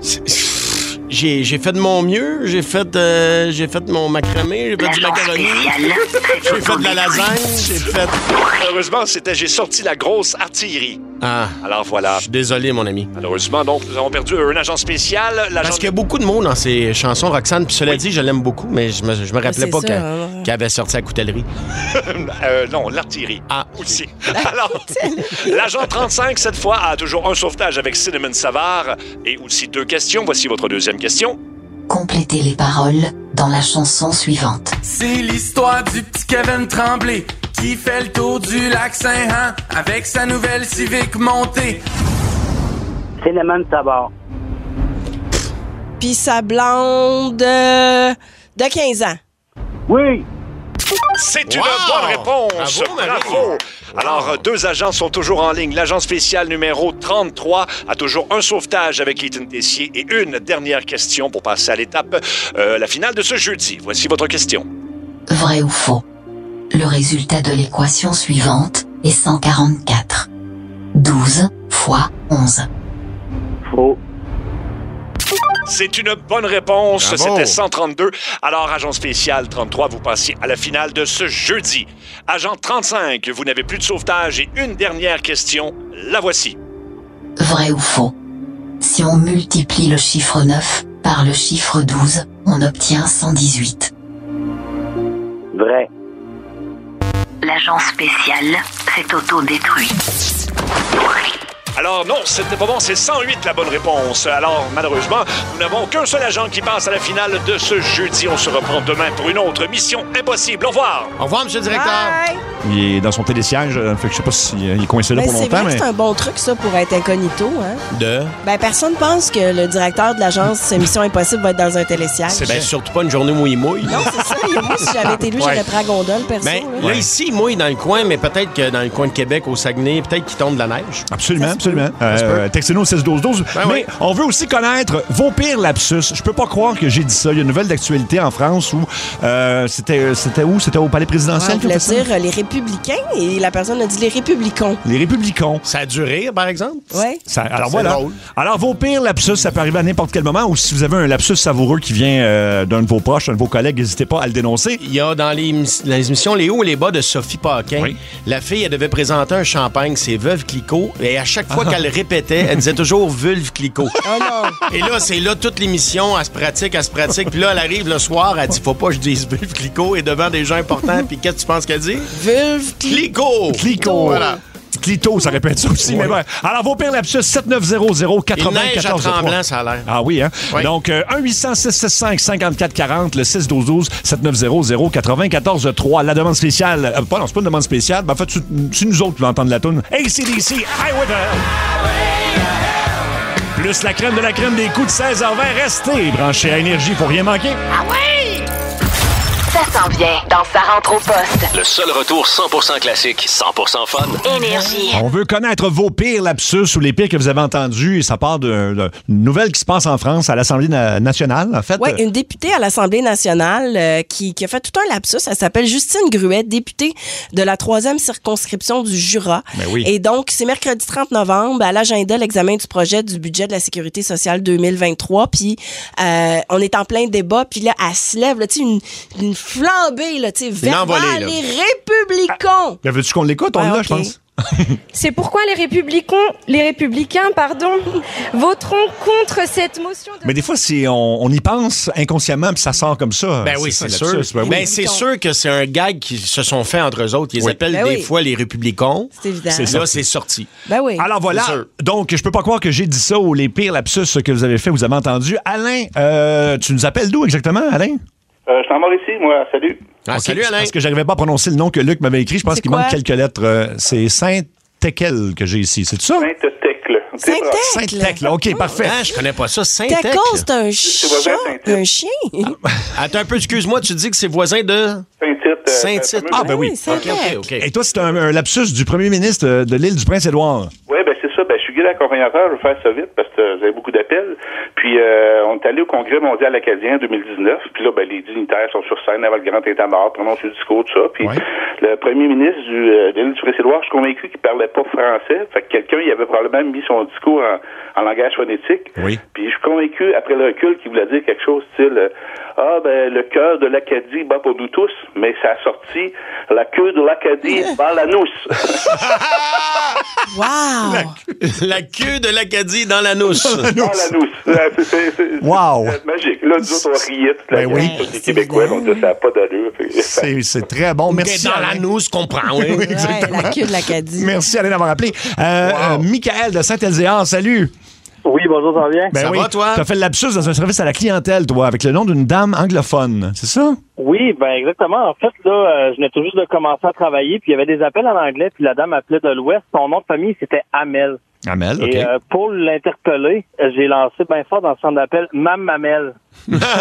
J'ai, j'ai fait de mon mieux, j'ai fait, euh, j'ai fait mon macramé, j'ai fait du macaroni, j'ai fait de la lasagne, j'ai fait... Malheureusement, c'était j'ai sorti la grosse artillerie. Ah, Alors voilà. je suis désolé, mon ami. Malheureusement, donc, nous avons perdu un agent spécial. L'agent... Parce qu'il y a beaucoup de mots dans ces chansons, Roxane, puis cela Oui. dit, je l'aime beaucoup, mais je me, je me rappelais c'est pas ça, qu'elle, hein. qu'elle avait sorti la coutellerie. euh, non, l'artillerie. Ah, Aussi. Alors, l'agent trente-cinq, cette fois, a toujours un sauvetage avec Cinnamon Savard et aussi deux questions. Voici votre deuxième question. Complétez les paroles dans la chanson suivante. C'est l'histoire du petit Kevin Tremblay qui fait le tour du lac Saint-Jean avec sa nouvelle Civic montée. Cinnamon Savard. Puis sa blonde euh, de quinze ans. Oui. C'est une Wow! bonne réponse. Bravo, Marie. Bravo. Alors, euh, deux agents sont toujours en ligne. L'agent spécial numéro trente-trois a toujours un sauvetage avec Ethan Tessier et une dernière question pour passer à l'étape, euh, la finale de ce jeudi. Voici votre question. Vrai ou faux? Le résultat de l'équation suivante est cent quarante-quatre. douze fois onze. Faux. C'est une bonne réponse. Bravo. C'était cent trente-deux. Alors, agent spécial trente-trois, vous passez à la finale de ce jeudi. Agent trente-cinq, vous n'avez plus de sauvetage et une dernière question. La voici. Vrai ou faux? Si on multiplie le chiffre neuf par le chiffre douze, on obtient cent dix-huit. Vrai. L'agent spécial s'est autodétruit. Alors non, c'était pas bon, c'est cent huit la bonne réponse. Alors malheureusement, nous n'avons qu'un seul agent qui passe à la finale de ce jeudi. On se reprend demain pour une autre mission impossible. Au revoir. Au revoir, monsieur le directeur. Bye. Il est dans son télésiège, euh, fait que je sais pas s'il est coincé là Ben, pour c'est longtemps, vrai que mais... c'est un bon truc, ça, pour être incognito. Hein? De? Ben, personne pense que le directeur de l'agence Mission Impossible va être dans un télésiège. C'est ben, surtout pas une journée mouille-mouille. Non, c'est ça. Et moi, si j'avais été lui, Ouais. j'aurais pris la gondole, perso. Ben, là. là, ici, il mouille dans le coin, mais peut-être que dans le coin de Québec, au Saguenay, peut-être qu'il tombe de la neige. Absolument, Ça se absolument. Ça se Euh, Textez-nous au six douze douze. Ben Mais oui. on veut aussi connaître vos pires lapsus. Je peux pas croire que j'ai dit ça. Il y a une nouvelle d'actualité en France où euh, c'était c'était où? C'était au palais Ouais, présidentiel? on qu'ils ont voulait fait ça? dire euh, les républicains et la personne a dit les républicains. Les républicains. Ça a duré, par exemple? Ouais. Ça- alors C'est voilà. drôle. Alors vos pires lapsus, ça peut arriver à n'importe quel moment. Ou si vous avez un lapsus savoureux qui vient euh, d'un de vos proches, d'un de vos collègues, n'hésitez pas à le dénoncer. Il y a dans les, émis- les émissions Les hauts et les bas de Sophie Paquin, Oui. la fille, elle devait présenter un champagne, c'est Veuve Clicquot, et à chaque fois Ah. qu'elle répétait, elle disait toujours Vulve Clicquot. Oh non. Et là, c'est là toute l'émission, elle se pratique, elle se pratique, puis là, elle arrive le soir, elle dit, faut pas que je dise Vulve Clicquot, et devant des gens importants, puis qu'est-ce que tu penses qu'elle dit? Vulve Clicquot! Clico. Voilà. Clito, ça répète ça aussi. Oui. Mais ouais. Alors, vos pires lapsus, sept neuf zéro zéro Il quatre-vingt neige à quatorze Tremblant, ça a l'air. Ah oui, hein? Oui. Donc, euh, un huit cents six cent soixante-cinq cinquante-quatre quarante, le six douze douze sept neuf zéro zéro quatre-vingt-quatorze trois. La demande spéciale. Euh, pas, non, c'est pas une demande spéciale. Ben, en fait, c'est c'est nous autres qui va entendre la toune. A C D C, Highway to Hell. Plus la crème de la crème des coups de seize heures vingt. Restez branchés à Énergie pour rien manquer. Ah oui! Ça s'en vient dans Sa rentre au poste. Le seul retour cent pour cent classique, cent pour cent fun. Énergie. On veut connaître vos pires lapsus ou les pires que vous avez entendus. Et ça part d'une nouvelle qui se passe en France à l'Assemblée na- nationale, en fait. Oui, une députée à l'Assemblée nationale euh, qui, qui a fait tout un lapsus. Elle s'appelle Justine Gruet, députée de la troisième circonscription du Jura. Ben oui. Et donc, c'est mercredi trente novembre, à l'agenda, l'examen du projet du budget de la Sécurité sociale deux mille vingt-trois. Puis, euh, on est en plein débat. Puis là, elle se lève, là, tu sais, une, une flambée, là, tu sais, vers envolée, là. les républicains. Ah, veux-tu qu'on l'écoute? On Ouais, l'a, ok. je pense. C'est pourquoi les républicains, les républicains, pardon, voteront contre cette motion de... Mais des fois, c'est, on, on y pense inconsciemment, puis ça sort comme ça. Ben oui, c'est ça, sûr. lapsus. Ben oui. Ben, c'est sûr que c'est un gag qu'ils se sont fait entre eux autres. Ils les Oui. appellent Ben des oui. fois les républicains. C'est évident. C'est Là, ça. c'est sorti. Ben oui. Alors voilà, C'est sûr. donc je peux pas croire que j'ai dit ça ou les pires lapsus que vous avez fait, vous avez entendu. Alain, euh, tu nous appelles d'où exactement, Alain? Euh, je suis en Mauricie, moi. Salut. Ah, Ok, salut, c'est Alain. Parce que j'arrivais pas à prononcer le nom que Luc m'avait écrit. Je pense C'est qu'il quoi? manque quelques lettres. Euh, c'est Saint-Tekel que j'ai ici. C'est ça? Sainte-Tecle. Sainte-Tecle. Saint-Tecle. OK, parfait. Ah, je connais pas ça. Tecle, Saint-Tecle. c'est un chat, un chien. Attends un peu, excuse-moi, tu dis que c'est voisin de Saint-Tite. euh, Saint-Tite. Ah, ben oui. Oui, OK, OK, Saint-Tecle. OK. Et toi, c'est un, un lapsus du premier ministre de, de l'île du Prince-Édouard. Oui, ben c'est ça. Ben, je suis guide accompagnateur. Je vais faire ça vite parce que euh, vous avez beaucoup d'appels. Puis, euh, on est allé au Congrès mondial acadien en deux mille dix-neuf. Puis là, ben, les dignitaires sont sur scène avec le grand état-major, prononcent le discours, tout ça. Puis, Ouais. le premier ministre du, euh, de l'île du Prince-Édouard, je suis convaincu qu'il parlait pas français. Fait que quelqu'un, il avait probablement mis son discours en, en langage phonétique. Oui. Puis, je suis convaincu, après le recul, qu'il voulait dire quelque chose style euh, ah, ben, le cœur de l'Acadie bat pour nous tous, mais ça a sorti la queue de l'Acadie bat la nousse. Wow! La queue de l'Acadie dans la nousse. Dans la nousse. Euh, c'est- c'est- c'est- Wow! c'est magique. Là, nous autres, on riait toute la Ben oui. gang, tous les Québécois, on disait ça n'a pas d'allure. Puis- C'est, c'est très bon. Merci. Dans la Alain. nousse, comprends, oui. Oui, Ouais, exactement. la queue de l'Acadie. Merci, Alain, d'avoir appelé. Euh, euh, Michael de Saint-Elzéar, salut. Oui, bonjour, ça va bien? Ben Ça oui. va, toi? Tu as fait le lapsus dans un service à la clientèle, toi, avec le nom d'une dame anglophone. C'est ça? Oui, ben exactement. En fait, là, euh, je venais tout juste de commencer à travailler, puis il y avait des appels en anglais, puis la dame appelait de l'Ouest. Son nom de famille, c'était Amel. Amel, OK. Et euh, pour l'interpeller, euh, j'ai lancé bien fort dans le centre d'appel « Mam Mamel OK. ».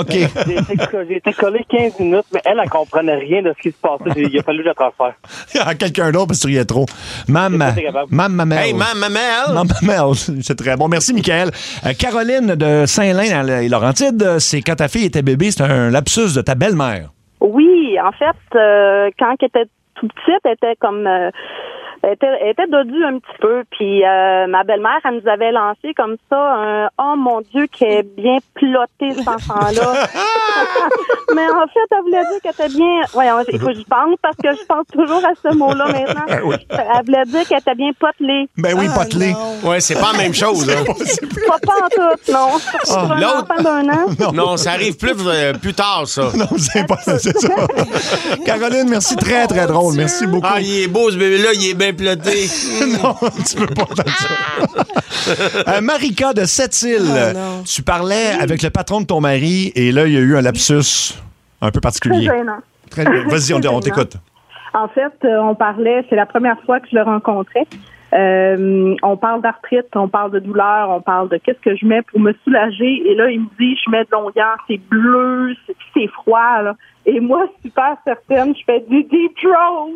J'ai été, j'ai été collé quinze minutes, mais elle, elle comprenait rien de ce qui se passait. J'ai- Il a fallu que je la transfère. À quelqu'un d'autre, parce que tu riais trop. Mam, pas été capable. Mam Mamel. Hey, mam, mamel. Mam Mamel, c'est très bon. Merci, Michael. Euh, Caroline de Saint-Lin, dans les Laurentides, c'est quand ta fille était bébé, c'est un lapsus de ta belle-mère. Oui, en fait, euh, quand elle était tout petite, elle était comme... euh, elle était, elle était dodue un petit peu. Puis euh, ma belle-mère, elle nous avait lancé comme ça un « Oh mon Dieu, qui est bien ploté, cet enfant-là! » Mais en fait, elle voulait dire qu'elle était bien... Voyons, il faut que je pense, parce que je pense toujours à ce mot-là maintenant. Elle voulait dire qu'elle était bien potelée. Ben oui, potelée. Ouais, c'est pas la même chose. Hein. Pas, pas en tout, non. Pour un L'autre- enfant d'un an. Non, non, ça arrive plus, euh, plus tard, ça. Non, c'est pas c'est ça. Caroline, merci, très, très drôle. Merci beaucoup. Ah, il est beau, ce bébé-là, il est bien ploté. Non, tu peux pas entendre ça. Euh, Marika de Sept-Îles, Oh, tu parlais avec le patron de ton mari et là, il y a eu un lapsus un peu particulier. Très gênant. Très bien. Vas-y, on, Très on gênant. t'écoute. En fait, euh, on parlait, c'est la première fois que je le rencontrais. Euh, on parle d'arthrite, on parle de douleur, on parle de qu'est-ce que je mets pour me soulager. Et là, il me dit, je mets de l'onguent, c'est bleu, c'est, c'est froid, là. Et moi, super certaine, je fais du deep throat.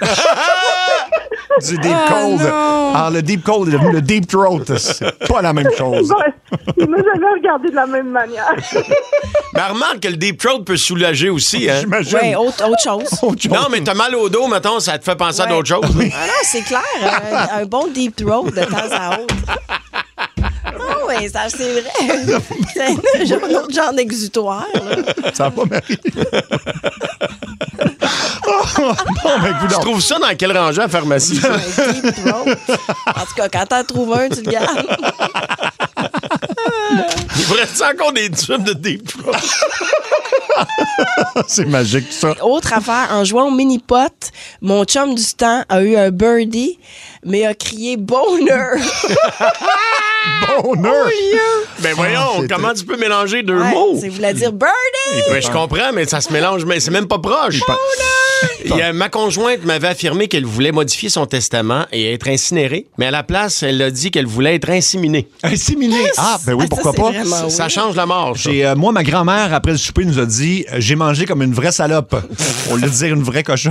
Du deep Oh, cold. non. Alors, le deep cold est devenu le deep throat. C'est pas la même chose. Ouais, il m'a jamais regardé de la même manière. Ben, remarque que le deep throat peut soulager aussi, hein? J'imagine. Ouais, autre, autre chose. Non, mais t'as mal au dos, mettons, ça te fait penser à d'autres choses. Ah non, c'est clair. Un, un bon deep throat de temps à autre. Oh, oui, ça, c'est vrai. C'est un genre- un autre genre d'exutoire. là. Ça va, Marie? Bon, ben, écoute Tu donc. trouves ça dans quelle rangée à la pharmacie? ça? Un deep throat. En tout cas, quand t'en trouves un, tu le gardes. Il vous reste encore des tubes de deep throat? C'est magique, tout ça. Autre affaire, en jouant au mini-pot, mon chum du temps a eu un birdie, mais a crié « bonheur ». Bonheur! Ben voyons, Ah, c'est- comment tu peux mélanger deux Ouais, mots? ça voulait dire « birdie ». Ben, je comprends, mais ça se mélange, mais c'est même pas proche. Il y a, ma conjointe m'avait affirmé qu'elle voulait modifier son testament et être incinérée, mais à la place, elle a dit qu'elle voulait être inséminée. Inséminée? Ah, ben oui, Ah, ça, pourquoi c'est pas? vraiment Ça, ça oui. change la mort. ça. J'ai, euh, moi, ma grand-mère, après le souper, nous a dit euh, j'ai mangé comme une vraie salope. Au lieu de dire une vraie cochonne.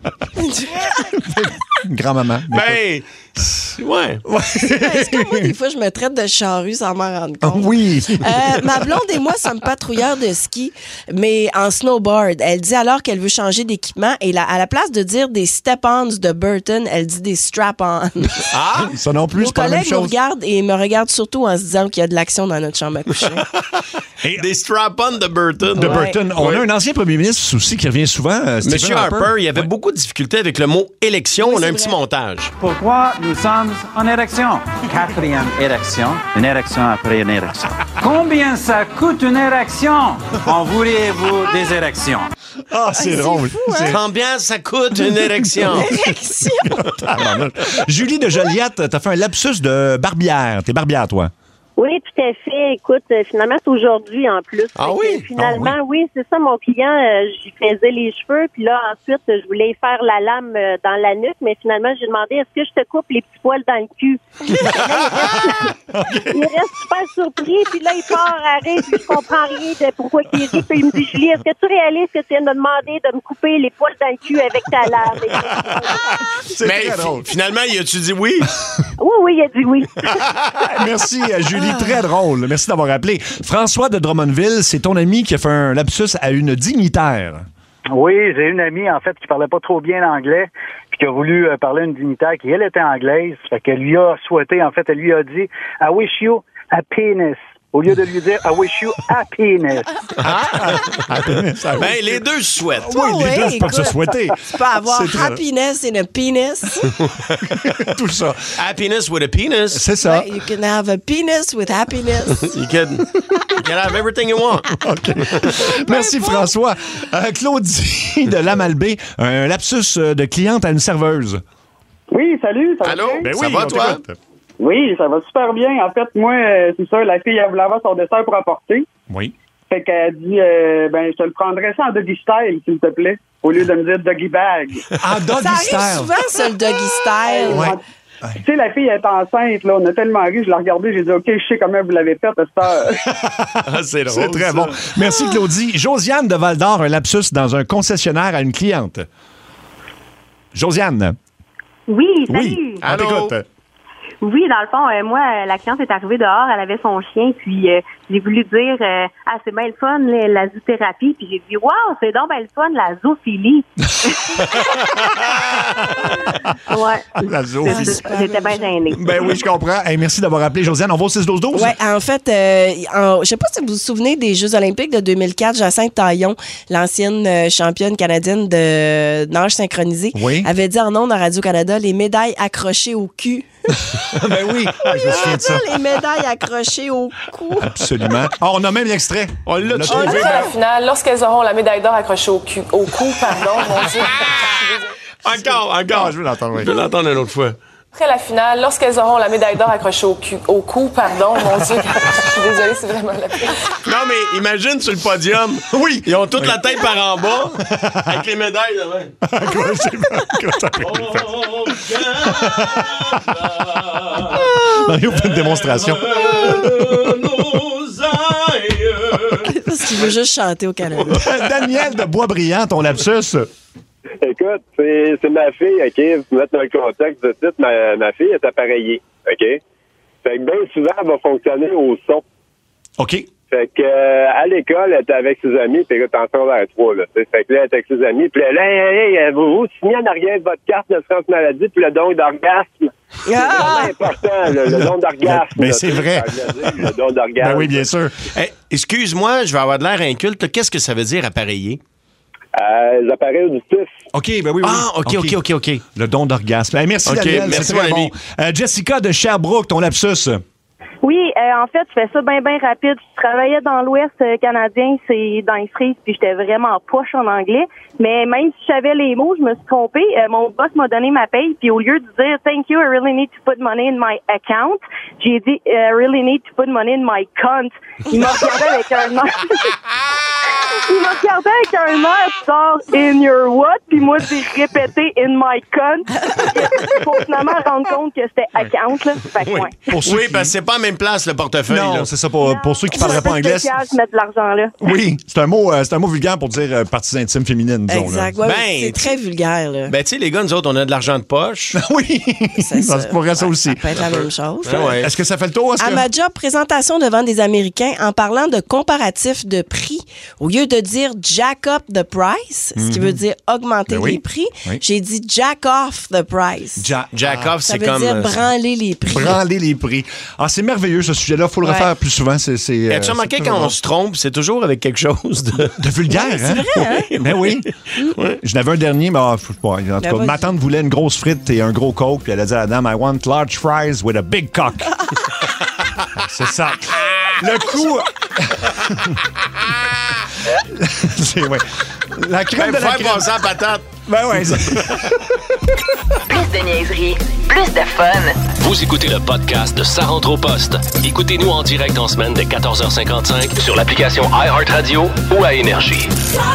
Une grand-maman. Ben, ouais. Est-ce que moi, des fois, je me traite de charrue sans m'en rendre compte? Oui. Euh, ma blonde et moi sommes patrouilleurs de ski, mais en snowboard. Elle dit alors qu'elle veut changer d'équipement et là, à la place de dire des step-ons de Burton, elle dit des strap-ons. Ah! Ça non plus, Nos c'est pas la même collègues nous chose. regardent et me regardent surtout en se disant qu'il y a de l'action dans notre chambre à coucher. Des strap-ons de Burton. De Ouais. Burton. On Ouais. a un ancien premier ministre aussi qui revient souvent. euh, Stephen Monsieur Harper, il y avait beaucoup de difficultés avec le mot élection. Oui, On a c'est un petit vrai. montage. Pourquoi nous sommes en érection? Quatrième érection, une érection après une érection. Combien ça coûte une érection? En voulez-vous des érections? Ah, c'est drôle. C'est- Combien ça coûte une érection? Érection! Julie de Joliette, t'as fait un lapsus de barbière. T'es barbière, toi. Oui, tout à fait. Écoute, euh, finalement, c'est aujourd'hui en plus. Ah Fait que, oui? Finalement, oui, c'est ça, mon client, euh, j'y faisais les cheveux, puis là, ensuite, je voulais y faire la lame euh, dans la nuque, mais finalement, j'ai demandé, est-ce que je te coupe les petits poils dans le cul? Là, il, reste, il reste super surpris, puis là, il part, arrête, puis je comprends rien de pourquoi il rit, puis il me dit, Julie, est-ce que tu réalises que tu viens de me demander de me couper les poils dans le cul avec ta lame? C'est Mais très fi- drôle. finalement, il a-tu dit oui? Oui, oui, il a dit oui. Merci, euh, Julie. Très drôle. Merci d'avoir appelé. François de Drummondville, c'est ton ami qui a fait un lapsus à une dignitaire. Oui, j'ai une amie, en fait, qui parlait pas trop bien l'anglais, puis qui a voulu euh, parler à une dignitaire qui, elle, était anglaise. Fait qu'elle lui a souhaité, en fait, elle lui a dit « I wish you a penis ». Au lieu de lui dire « I wish you happiness Ben, les deux se souhaitent. Oui, les ouais, deux peuvent se écoute. souhaiter. Tu peux avoir C'est très- happiness and a penis. Tout ça. Happiness with a penis. C'est ça. Ouais, you can have a penis with happiness. You can, you can have everything you want. OK. Merci, François. Euh, Claudie de Lamalbé, un lapsus euh, de cliente à une serveuse. Oui, salut, ça va Allô? bien? Ben Ça oui, va, on toi? t'écoute. Oui, ça va super bien. En fait, moi, euh, c'est ça, la fille, elle voulait avoir son dessert pour apporter. Oui. Fait qu'elle dit, euh, ben, je te le prendrais ça en doggy style, s'il te plaît, au lieu de me dire doggy bag. En doggy Ça arrive style. souvent, ça, le doggy style. Ouais. Tu sais, la fille est enceinte, là. On a tellement ri, je l'ai regardée, j'ai dit, OK, je sais comment vous l'avez fait, à cette heure. Ah, c'est drôle. C'est très ça. bon. Merci, Claudie. Josiane de Val-d'Or, un lapsus dans un concessionnaire à une cliente. Josiane. Oui, salut. Oui, on Allô? t'écoute. Oui, dans le fond, euh, moi, euh, la cliente est arrivée dehors, elle avait son chien, puis euh, j'ai voulu dire, euh, ah, c'est bien le fun, la, la zoothérapie, puis j'ai dit, wow, c'est donc bien le fun, la zoophilie. Ouais. La zoophilie. J'étais bien gênée. Ben oui, je comprends. Hey, merci d'avoir appelé, Josiane. On va au six douze douze? Ouais, en fait, euh, en- je sais pas si vous vous souvenez des Jeux olympiques de deux mille quatre, Jacinthe Taillon, l'ancienne euh, championne canadienne de nage synchronisé, Oui. avait dit en ondes à Radio-Canada les médailles accrochées au cul. Ben oui, je me souviens de ça. Les médailles accrochées au cou. Absolument. Ah, on a même l'extrait. On l'a trouvé. Après la finale, lorsqu'elles auront la médaille d'or accrochée au, cul, au cou, pardon, mon Dieu. Encore, encore. Ah, je veux l'entendre, oui. Je veux l'entendre une autre fois. Après la finale, lorsqu'elles auront la médaille d'or accrochée au, cul, au cou, pardon, mon Dieu. Je suis désolée, c'est vraiment la pire. Non, mais imagine sur le podium. Oui. Ils ont toute la tête par en bas, avec les médailles devant. Mario fait une démonstration. Parce qu'il veut juste chanter au Canada. Daniel de Boisbriand, ton lapsus. Écoute, c'est, c'est ma fille, OK? Pour mettre dans le contexte de titre, ma, ma fille est appareillée, OK? Fait que bien souvent, elle va fonctionner au son. OK. Fait que euh, à l'école, elle était avec ses amis, puis là, t'es en secondaire trois, là. T'sais. Fait que là, elle était avec ses amis, puis là, hey, hey, hey, vous, vous signez en arrière de votre carte d'assurance maladie, puis le don d'orgasme. C'est vraiment important, là, le don d'orgasme. Mais là, c'est t'sais. vrai. Le don d'orgasme. Ben oui, bien sûr. Hey, excuse-moi, je vais avoir de l'air inculte. Qu'est-ce que ça veut dire appareiller? Euh, les appareils auditifs. OK, ben oui, oui. Ah, OK, OK, OK, OK. Le don d'orgasme. Hey, merci, OK, Daniel. merci, c'est très mon bon. ami. Euh, Jessica de Sherbrooke, ton lapsus. Oui, euh, en fait, je fais ça bien, bien rapide. Je travaillais dans l'Ouest euh, canadien, c'est dans les frises, puis j'étais vraiment poche en anglais. Mais même si je savais les mots, je me suis trompée. Euh, mon boss m'a donné ma paye, puis au lieu de dire « Thank you, I really need to put money in my account », j'ai dit « I really need to put money in my cunt ». Il m'a regardé avec un nom. Il m'a regardé avec un air genre in your what, puis moi j'ai répété in my con. Pour finalement rendre compte que c'était account là. Fait que, Oui, ouais. oui parce que c'est pas à la même place le portefeuille. Non, là. c'est ça. Pour, pour ceux qui parleraient pas anglais. C'est je mettre de l'argent là. Oui, c'est un mot, euh, c'est un mot vulgaire pour dire euh, parties intimes féminines. Disons, Exact. là. Ouais, Ben, c'est très vulgaire, là. Ben, tu sais, les gars, nous autres, on a de l'argent de poche. Oui, ça se pourrait ça aussi. Ça peut être la même chose. Ah ouais. Est-ce que ça fait le tour? Est-ce À que... ma job, présentation devant des Américains en parlant de comparatif de prix. Au lieu de dire jack up the price, ce qui Mhm. veut dire augmenter Ben oui. les prix, Oui. j'ai dit jack off the price. Ja- Jack Ah. off, Ça c'est veut comme. dire euh, branler les prix. Branler les prix. Ah, c'est merveilleux, ce sujet-là. Il faut le Ouais. refaire plus souvent. C'est, c'est, euh, As-tu remarqué c'est quand toujours on se trompe, c'est toujours avec quelque chose de. de vulgaire, Ouais, c'est hein? vrai, hein? Ben oui. J'en avais un dernier, mais ah, faut- bon, en tout Ben, cas, vas-y. ma tante voulait une grosse frite et un gros coke, puis elle a dit à la dame, I want large fries with a big cock. C'est ça. Le coup. c'est, ouais. La crème Ben, de la faire crème. passer la patate. Ben ouais. c'est- Plus de niaiserie, plus de fun. Vous écoutez le podcast de Ça rentre au poste. Écoutez-nous en direct en semaine dès quatorze heures cinquante-cinq sur l'application iHeartRadio ou à Énergie.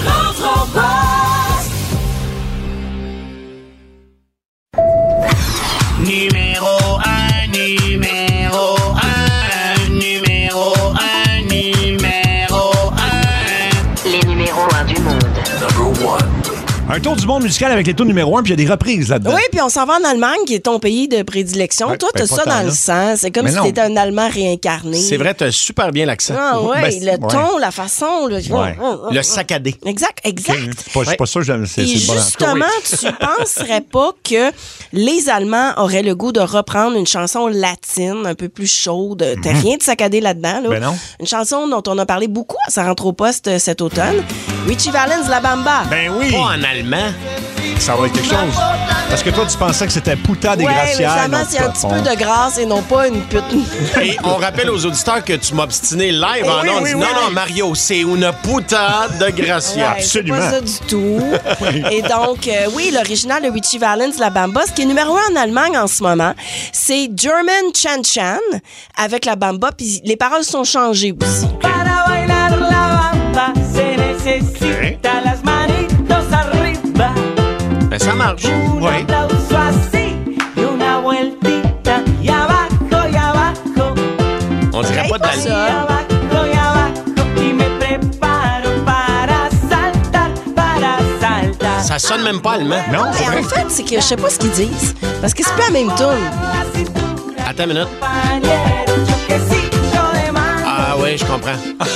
Numéro un, numéro un, numéro un, numéro un. Les numéros un du monde. Number one. Un tour du monde musical avec les tours numéro un, puis il y a des reprises là-dedans. Oui, puis on s'en va en Allemagne, qui est ton pays de prédilection. Ouais, Toi, ben, t'as pas ça tant, dans là. le sang. C'est comme Mais si non. t'étais un Allemand réincarné. C'est vrai, t'as super bien l'accent. Ah ouais, Ben, le ouais. ton, la façon. Le, Ouais. Le saccadé. Exact, exact. C'est pas, je suis pas sûr que j'aime- c'est, Et c'est bon. justement, tu penserais pas que les Allemands auraient le goût de reprendre une chanson latine un peu plus chaude. T'as rien de saccadé là-dedans. Là. Ben non. Une chanson dont on a parlé beaucoup à Ça rentre au poste euh, cet automne. Richie Valens, La Bamba. Ben oui. Pas en allemand. Ça va être quelque chose. Parce que toi, tu pensais que c'était Puta des Ouais, mais Gracias. finalement, c'est un petit peu de grâce et non pas une pute. Et on rappelle aux auditeurs que tu m'as obstiné live en oui, ondes. oui, non, oui, non, oui. Mario, c'est une puta de Gracia. Ouais, c'est pas ça du tout. Et donc, euh, oui, l'original de Richie Valens, La Bamba, ce qui est numéro un en Allemagne en ce moment, c'est German Chan Chan avec La Bamba, puis les paroles sont changées aussi. Para bailar la bamba se necesita las manitos arriba. Ben, ça marche. Un Oui. aplauso así y una vueltita y abajo y abajo. On dirait pas de Pas la ça. Y abajo y abajo y me preparo para saltar, para saltar. Ça sonne même pas allemand. Non, c'est Et vrai. en fait, c'est que je sais pas ce qu'ils disent, parce que c'est pas la même tune. Attends une minute. Compañero, choquecito de mano. Ah oui, je comprends.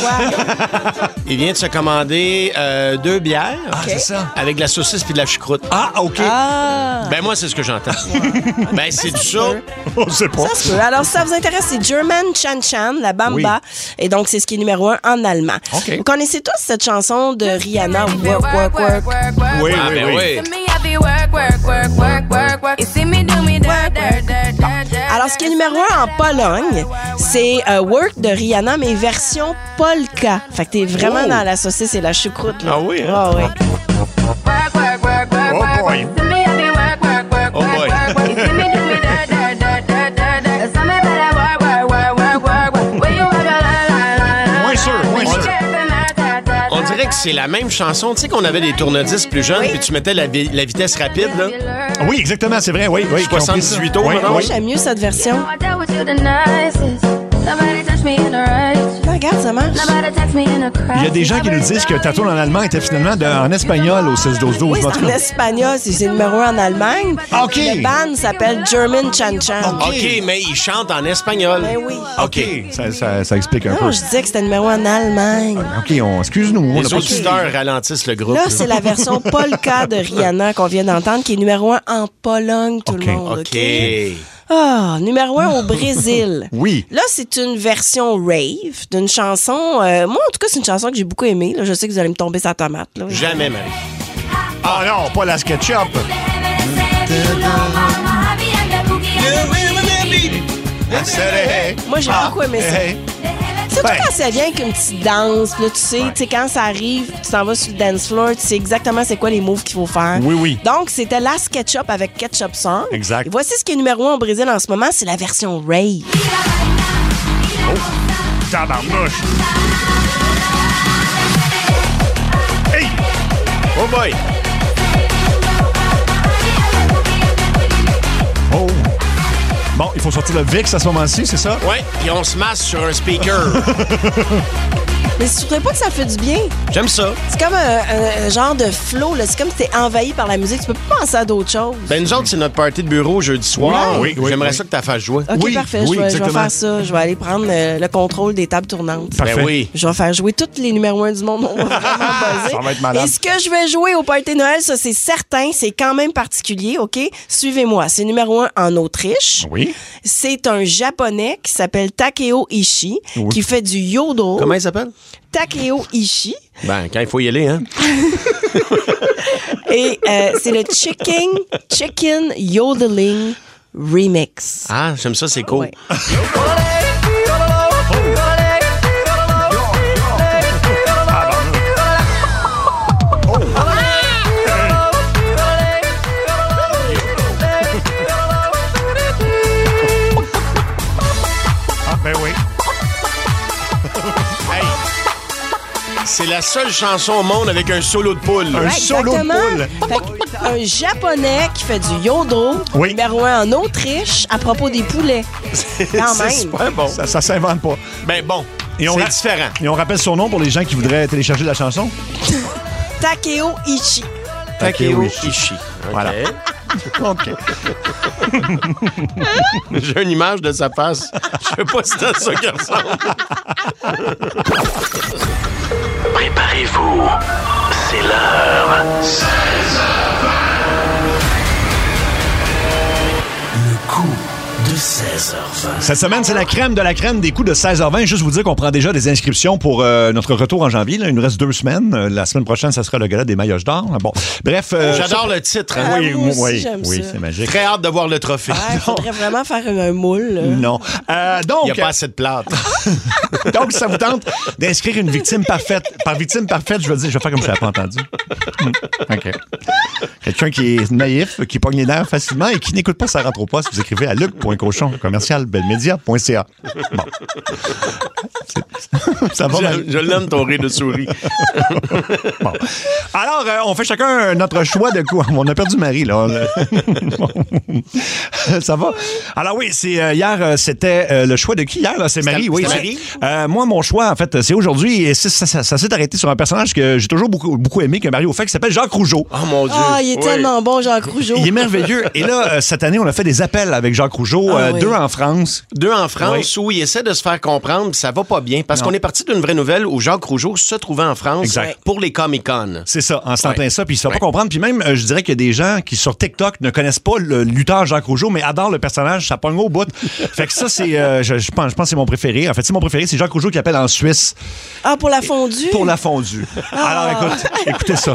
Il vient de se commander euh, deux bières Ah, c'est ça. avec de la saucisse puis de la choucroute. Ah, OK. Ah! Ben moi, c'est ce que j'entends. Ben c'est du ça. On sait pas. Ça se peut. Alors, si ça vous intéresse, c'est German Chan Chan, La Bamba. Oui. Et donc, c'est ce qui est numéro un en allemand. OK. Vous connaissez tous cette chanson de Rihanna, Work, Work, Work. Oui, Ah, oui, ben oui. Alors, ce qui est numéro un en Pologne, c'est euh, Work de Rihanna, mais version polka. Fait que t'es vraiment Oh. dans la saucisse et la choucroute. Là. Ah oui, hein? Ah oui. Oh boy. Oh boy. Moins sûr, moins sûr. On dirait que c'est la même chanson. Tu sais qu'on avait des tourne-disques plus jeunes, puis tu mettais la, vi- la vitesse rapide, là. Oui, exactement, c'est vrai. Oui, oui. soixante-dix-huit tours, Oui, maintenant. Moi, oui. j'aime mieux cette version. Non, regarde, ça marche. Il y a des gens qui nous disent que ta tourne en allemand était finalement de- en espagnol au six douze douze. Oui, c'est en espagnol, c'est c'est numéro un en Allemagne. OK. Le band s'appelle German Chan Chan. OK, mais il chante en espagnol. Ben oui. OK. Ça, ça, ça explique un Non, peu. je disais que c'était numéro un en Allemagne. OK, on, excuse-nous. on a Les pas- auditeurs ralentissent le groupe. Là, c'est la version polka de Rihanna qu'on vient d'entendre, qui est numéro un en Pologne, tout OK. le monde. OK. Ah, numéro un au Brésil. Oui. Là, c'est une version rave d'une chanson. euh, moi, en tout cas, c'est une chanson que j'ai beaucoup aimée. Là. Je sais que vous allez me tomber sa tomate. Là. Jamais, Marie. Ah non, pas la SketchUp. Moi, j'ai Ah, beaucoup aimé ça. hey. Surtout Ben. quand ça vient avec une petite danse, puis là, tu sais, tu sais, quand ça arrive, tu t'en vas sur le dance floor, tu sais exactement c'est quoi les moves qu'il faut faire. Oui, oui. Donc, c'était la SketchUp avec Ketchup Song. Exact. Et voici ce qui est numéro un au Brésil en ce moment, c'est la version rave. Tabarnouche. boy. Oh. Bon, il faut sortir le V I X à ce moment-ci, c'est ça? Oui, puis on se masse sur un speaker. Mais tu trouves pas que ça fait du bien? J'aime ça. C'est comme un, un- un genre de flow, là. C'est comme si t'es envahi par la musique. Tu peux pas penser à d'autres choses. Ben, nous autres, c'est notre party de bureau jeudi soir. Oui, oui, J'aimerais oui. ça que tu la fasses jouer. OK, parfait. je, vais, je vais faire ça. Je vais aller prendre euh, le contrôle des tables tournantes. Parfait. Ben oui. Je vais faire jouer tous les numéros un du monde. On va vraiment buzzer. Ça va être malade. Et ce que je vais jouer au party de Noël, ça, c'est certain. C'est quand même particulier, OK? Suivez-moi. C'est numéro un en Autriche. Oui. C'est un Japonais qui s'appelle Takeo Ishii, Oui. qui fait du yodel. Comment il s'appelle? Takeo Ishii. Ben, quand il faut y aller, hein? Et euh, c'est le Chicken, Chicken Yodeling Remix. Ah, j'aime ça, c'est cool. Ah, ben oui. Hey! C'est la seule chanson au monde avec un solo de poule. Ouais, exactement. Fait que, un Japonais qui fait du yodel, numéro un en Autriche, à propos des poulets. Quand C'est même. super bon. Ça, ça s'invente pas. Ben bon, Et on c'est ra- différent. Et on rappelle son nom pour les gens qui voudraient télécharger la chanson? Takeo Ishii. Takeo Ishii. Voilà. OK. J'ai une image de sa face. Je sais pas si c'est à ça qu'il ressemble. Préparez-vous. C'est l'heure. Le coup de seize heures vingt. Cette semaine, c'est la crème de la crème des coups de seize heures vingt. Juste vous dire qu'on prend déjà des inscriptions pour euh, notre retour en janvier. Là. Il nous reste deux semaines. Euh, la semaine prochaine, ça sera le gala des maillots d'or. Bon, bref. euh, J'adore ça- le titre. Hein? Ah, Oui, moi aussi, oui, j'aime oui, ça. c'est magique. Très hâte de voir le trophée. Il faudrait vraiment faire un, un moule. là. Non. Euh, donc, Il n'y a pas assez de plate. donc, ça vous tente d'inscrire une victime parfaite. Par victime parfaite, je veux dire, je vais faire comme je l'avais pas entendu. Hmm. OK. Quelqu'un qui est naïf, qui pogne les nerfs facilement et qui n'écoute pas ça rentre au poste, vous écrivez à luc point cochon commercial belmedia point c a. Bon. C'est- Ça va mal. Je, je l'aime ton rire de souris. Bon. Alors, euh, on fait chacun notre choix de quoi. On a perdu Marie, là. Ça va? Alors oui, c'est euh, hier, euh, c'était euh, le choix de qui hier? Là? C'est Marie, oui. c'était c'est- Marie? Euh, moi, mon choix, en fait, c'est aujourd'hui. Et c'est- ça, ça- ça s'est arrêté sur un personnage que j'ai toujours beaucoup, beaucoup aimé, que Mario fait, qui s'appelle Jacques Rougeau. Oh mon Dieu. Ah, il est Oui. tellement bon, Jacques Rougeau. Il est merveilleux. Et là, euh, cette année, on a fait des appels avec Jacques Rougeau, Ah euh, oui. deux en France. Deux en France où il essaie de se faire comprendre, puis ça va pas bien. Parce Non. qu'on est parti d'une vraie nouvelle où Jacques Rougeau se trouvait en France Exact. pour les Comic-Con. C'est ça, en se Ouais. plein ça, puis il se fait Ouais. pas comprendre. Puis même, euh, je dirais qu'il y a des gens qui, sur TikTok, ne connaissent pas le lutteur Jacques Rougeau, mais adorent le personnage, ça pogne au bout. Fait que ça, c'est, euh, je, je pense, je pense que c'est mon préféré. En fait, c'est mon préféré, c'est Jacques Rougeau qui appelle en Suisse Ah, pour la fondue? pour la fondue. Alors, écoute, écoutez ça.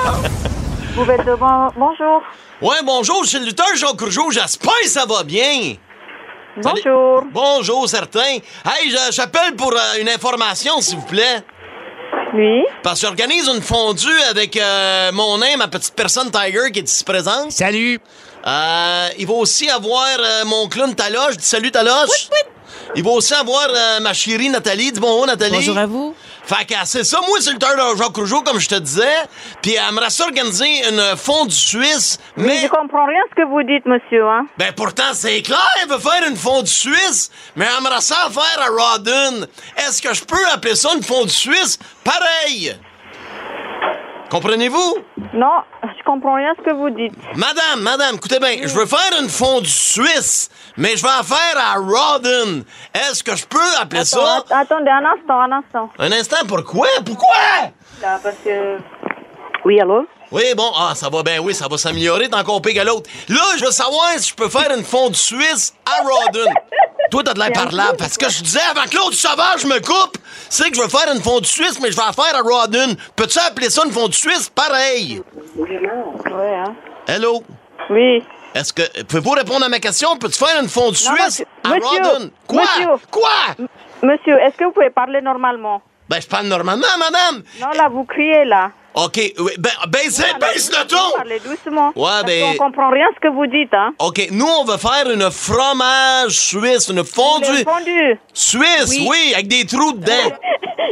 Vous êtes de bon... Bonjour. Ouais, bonjour, c'est le lutteur Jacques Rougeau. J'espère que ça va bien. Bonjour. Bonjour, certains. Hey, je- j'appelle pour euh, une information, s'il vous plaît. Oui. Parce que j'organise une fondue avec euh, mon nain, ma petite personne Tiger, qui est ici présente. Salut. Euh, il va aussi avoir euh, mon clown Taloche. Je dis salut Taloche. Il va aussi avoir euh, ma chérie Nathalie. Dis bonjour Nathalie. Bonjour à vous. Fait que c'est ça, moi c'est le lutteur de Jacques Rougeau, comme je te disais. Puis elle aimerait s'organiser une fondue suisse, mais... Je comprends rien ce que vous dites, monsieur, hein. Ben pourtant, c'est clair, elle veut faire une fondue suisse, mais elle aimerait ça faire à Rawdon. Est-ce que je peux appeler ça une fondue suisse? Pareil! Comprenez-vous? Non, je comprends rien ce que vous dites. Madame, madame, écoutez bien, je veux faire une fondue suisse, mais je vais la faire à Rawdon. Est-ce que je peux appeler Attends, ça? att- attendez un instant, un instant. Un instant, pourquoi? Pourquoi? Là, parce que... Oui, allô? Oui, bon, ah, ça va bien, oui, ça va s'améliorer, t'es encore pire que l'autre. Là, je veux savoir si je peux faire une fondue suisse à Rawdon. Toi, t'as de l'air parlable, parce que je disais avant que l'autre sauvage me coupe, c'est que je veux faire une fondue suisse, mais je vais la faire à Rawdon. Peux-tu appeler ça une fondue suisse? Pareil. Ouais, hein. Hello? Oui. Est-ce que... Pouvez-vous répondre à ma question? Peux-tu faire une fondue Non, suisse monsieur- à monsieur, Rawdon? Quoi? monsieur. Quoi? M- Monsieur, est-ce que vous pouvez parler normalement? Ben, je parle normalement, madame. Non, là, vous criez, là. OK, oui, ben, baisse, baisse le ton. Parlez doucement. Ouais, Parce ben- qu'on comprend rien ce que vous dites, hein. OK, nous, on va faire une fromage suisse, une fondue... Une fondue. Suisse, Oui. oui, avec des trous dedans. Je comprends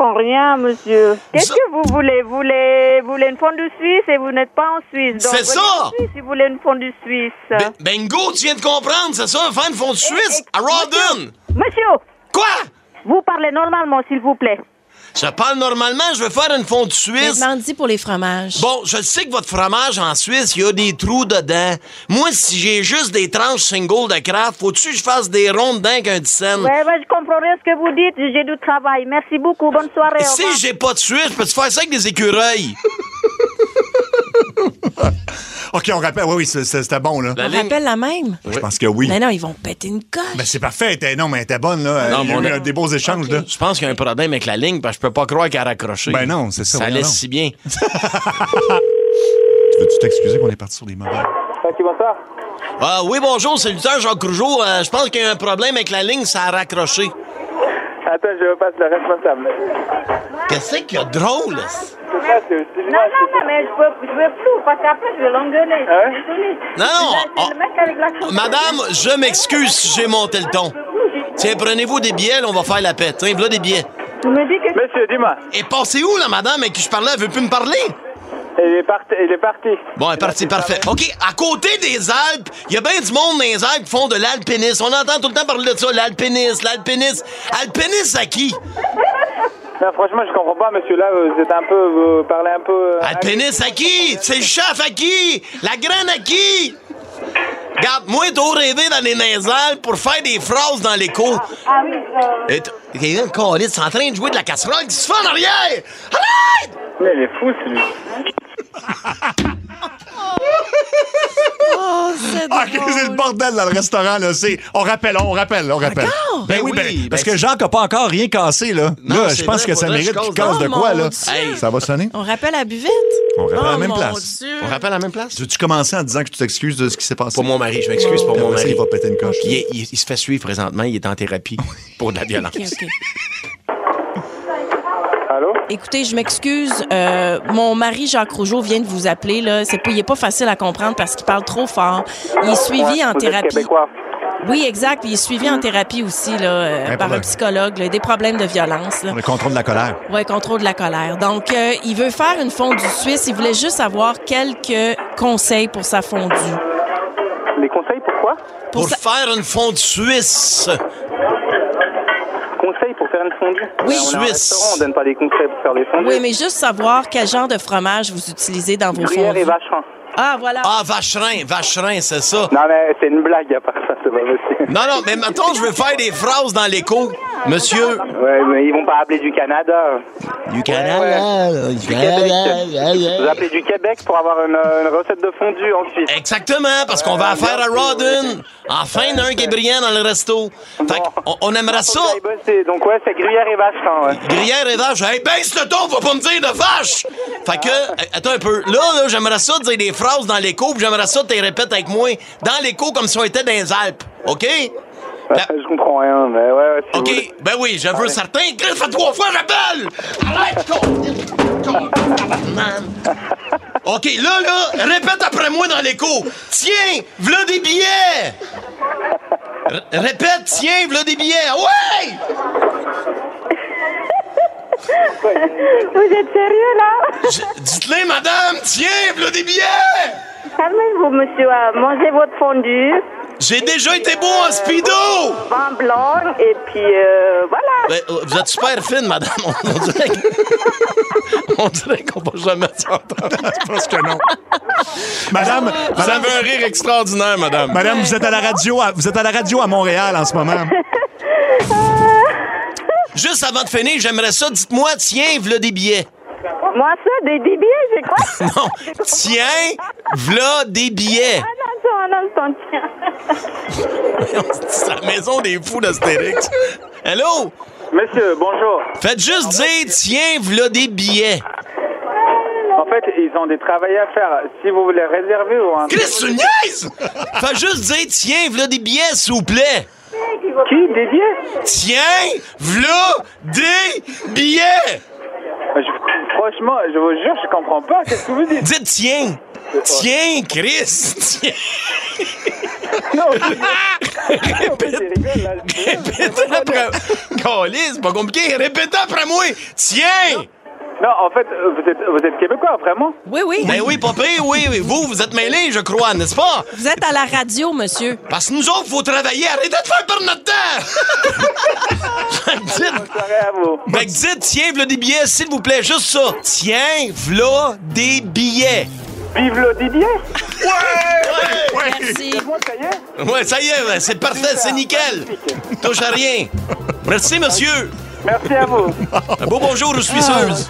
comprends rien, monsieur. Qu'est-ce que vous voulez? Vous voulez, vous voulez une fondue suisse et vous n'êtes pas en Suisse. Donc C'est ça! En Suisse, si vous voulez une fondue suisse. Ben- Bingo, tu viens de comprendre, c'est ça? Faire une fondue suisse à Rawdon! Monsieur! Quoi? Vous parlez normalement, s'il vous plaît. Je parle normalement, je vais faire une fondue suisse. Demande-y pour les fromages. Bon, je sais que votre fromage en Suisse, il y a des trous dedans. Moi, si j'ai juste des tranches single de Kraft, faut-tu que je fasse des ronds dedans avec un dix cents? Ouais, ouais, je comprends rien ce que vous dites. J'ai du travail. Merci beaucoup. Bonne soirée. Si j'ai pas de Suisse, peux-tu faire ça avec des écureuils? OK, on rappelle. Oui, oui, c'est- c'est- c'était bon, là. On rappelle la même? Je pense que oui. Mais non, ils vont péter une coche. Ben, c'est parfait. Elle était- non, mais elle était bonne, là. Non, Il y a mon- eu, euh, des beaux échanges, là. Je pense qu'il y a un problème avec la ligne, parce que je peux pas croire qu'elle a raccroché. Ben non, c'est ça, Ça voyons laisse donc. si bien. Tu veux-tu t'excuser qu'on est parti sur des mauvais? OK, bonsoir. Ah, oui, bonjour, c'est Luther Jacques Rougeau. Euh, je pense qu'il y a un problème avec la ligne, ça a raccroché. Attends, je passe le responsable. Qu'est-ce qu'il y a de drôle? C'est ça, c'est aussi. Non, non, non, mais je veux, je veux plus, parce qu'après, je vais l'engueuler. Hein? Désolée. Non, non, C'est le mec avec la Madame, je m'excuse si j'ai monté le ton. Tiens, prenez-vous des billets, là, on va faire la paix. Tiens, voilà des billets. Monsieur, dis-moi. Et passez où, la madame avec qui je parlais? Elle veut plus me parler? Il est parti. Il est parti. Bon, elle est partie, parfait. OK, à côté des Alpes, il y a bien du monde dans les Alpes qui font de l'alpinisme. On entend tout le temps parler de ça, l'alpinisme, l'alpinisme. Alpinisme à qui? Non, franchement, je comprends pas, monsieur. Là, vous êtes un peu. Vous parlez un peu. euh, Alpinisme à qui? C'est le chef à qui? La graine à qui? Regarde, moi, t'as rêvé d'aller dans les Alpes pour faire des phrases dans l'écho. Ah oui, euh... Et t- il y a un câlisse, c'est en train de jouer de la casserole qui se fait en arrière! Arrête! Mais il est fou, celui. Oh, c'est Ah, OK, c'est le bordel dans le restaurant, là. C'est... On rappelle, on rappelle, on rappelle. Encore? Ben, Ben oui, oui, ben, ben parce c'est- que Jacques n'a pas encore rien cassé, là. Non, là, c'est je pense vrai, que ça faudrait mérite que je qu'il casse. casse de Oh, quoi, mon là? Dieu. Hey. Ça va sonner? On rappelle la buvette? On rappelle à la Oh, même mon place. Dieu. On rappelle à la même place? Tu veux-tu commencer en disant que tu t'excuses de ce qui s'est passé? Pour mon mari, je m'excuse pour Ben, mon on va essayer, mari. il va péter une coche. Il, est- il- il se fait suivre présentement, il est en thérapie pour de la violence. OK, OK. Allô? Écoutez, je m'excuse. euh, mon mari, Jacques Rougeau, vient de vous appeler. Là. C'est pas, il n'est pas facile à comprendre parce qu'il parle trop fort. Il est suivi Ouais, en vous êtes thérapie. québécois. Oui, exact. Puis il est suivi en thérapie aussi là, euh, Ouais, par pour un le- psychologue. Là, des problèmes de violence. Là. Le contrôle de la colère. Oui, contrôle de la colère. Donc, euh, il veut faire une fondue suisse. Il voulait juste avoir quelques conseils pour sa fondue. Les conseils, pourquoi? Pour faire une fondue suisse. Conseils pour faire une fondue? Oui. On est un Suisse. restaurant, on donne pas des conseils pour faire des fondues. Oui, mais juste savoir quel genre de fromage vous utilisez dans vos Gruyère fondues. et vacherin. Ah, voilà. Ah, vacherin, vacherin, c'est ça. Non, mais c'est une blague à part ça, c'est pas possible. Non, non, mais mettons, je veux faire des phrases dans l'écho. Monsieur. Ouais, mais ils vont pas appeler du Canada. Du Canada. Du Québec. Vous appelez du Québec pour avoir une, une recette de fondue en Suisse. Exactement, parce qu'on va la faire à Rawdon. Enfin, d'un qui est brillant dans le resto. Fait qu'on on aimerait ça. Faut que j'aille bosser. Donc, ouais, c'est gruyère et vacherin, ouais. Gruyère et vache. Hey, baisse le ton, va pas me dire de vache! Fait que, euh, attends un peu. Là, là, j'aimerais ça dire des phrases dans l'écho, puis j'aimerais ça que tu les répètes avec moi dans l'écho comme si on était dans les Alpes. OK? Je comprends rien, mais ouais, ouais, si vous OK, voulez. ben oui, je veux certain. Chris, fait trois fois, j'appelle! Arrête, con! OK, là, là, répète après moi dans l'écho. Tiens, v'là des billets! R- répète, tiens, v'là des billets. Ouais! Vous êtes sérieux, là? Je- Dites-le, madame, tiens, v'là des billets! Calmez-vous, monsieur. Euh, mangez votre fondue. J'ai déjà été beau en speedo! Vin blanc, et puis euh, voilà. Ben, euh, vous êtes super fine, madame. On, on dirait que- on dirait qu'on va jamais s'entendre. Je pense que non. Madame, Vous madame, avez un rire extraordinaire, madame. madame, vous êtes à la radio, à, vous êtes à la radio à Montréal en ce moment. Juste avant de finir, j'aimerais ça. Dites-moi, tiens, v'là des billets. Moi, ça, des, des billets, c'est quoi? Non, tiens, v'là des billets. Un instant, un instant, tiens. C'est la maison des fous d'Astérix. Hello? Monsieur, bonjour. Faites juste dire, tiens, v'là des billets. En fait, ils ont des travails à faire. Si vous voulez réserver ou un... Chris, tu niaises? Faites juste dire, tiens, v'là des billets, s'il vous plaît. Qui? Des billets? Tiens, v'là des billets. Je- franchement, je vous jure, je comprends pas. Qu'est-ce que vous dites? Dites tiens. Tiens, Chris. Tiens. Répète après... Caliste, c'est pas compliqué. Répète après moi. Tiens! Non, en fait, vous êtes, vous êtes Québécois, vraiment? Oui, oui. Ben oui, pas pire, oui, oui. Vous, vous êtes mêlés, je crois, n'est-ce pas? Vous êtes à la radio, monsieur. Parce que nous autres, faut travailler. Arrêtez de faire perdre notre temps! Fait que dites... Fait que dites, tiens, v'là des billets, s'il vous plaît, juste ça. Tiens, v'là des billets. Vive là des billets? Ouais! Ouais! Merci. Ça y est? Ouais, ça y est, c'est parfait, c'est nickel. Touche à rien. Merci, monsieur. Merci à vous. Un beau bonjour aux Suisseuses.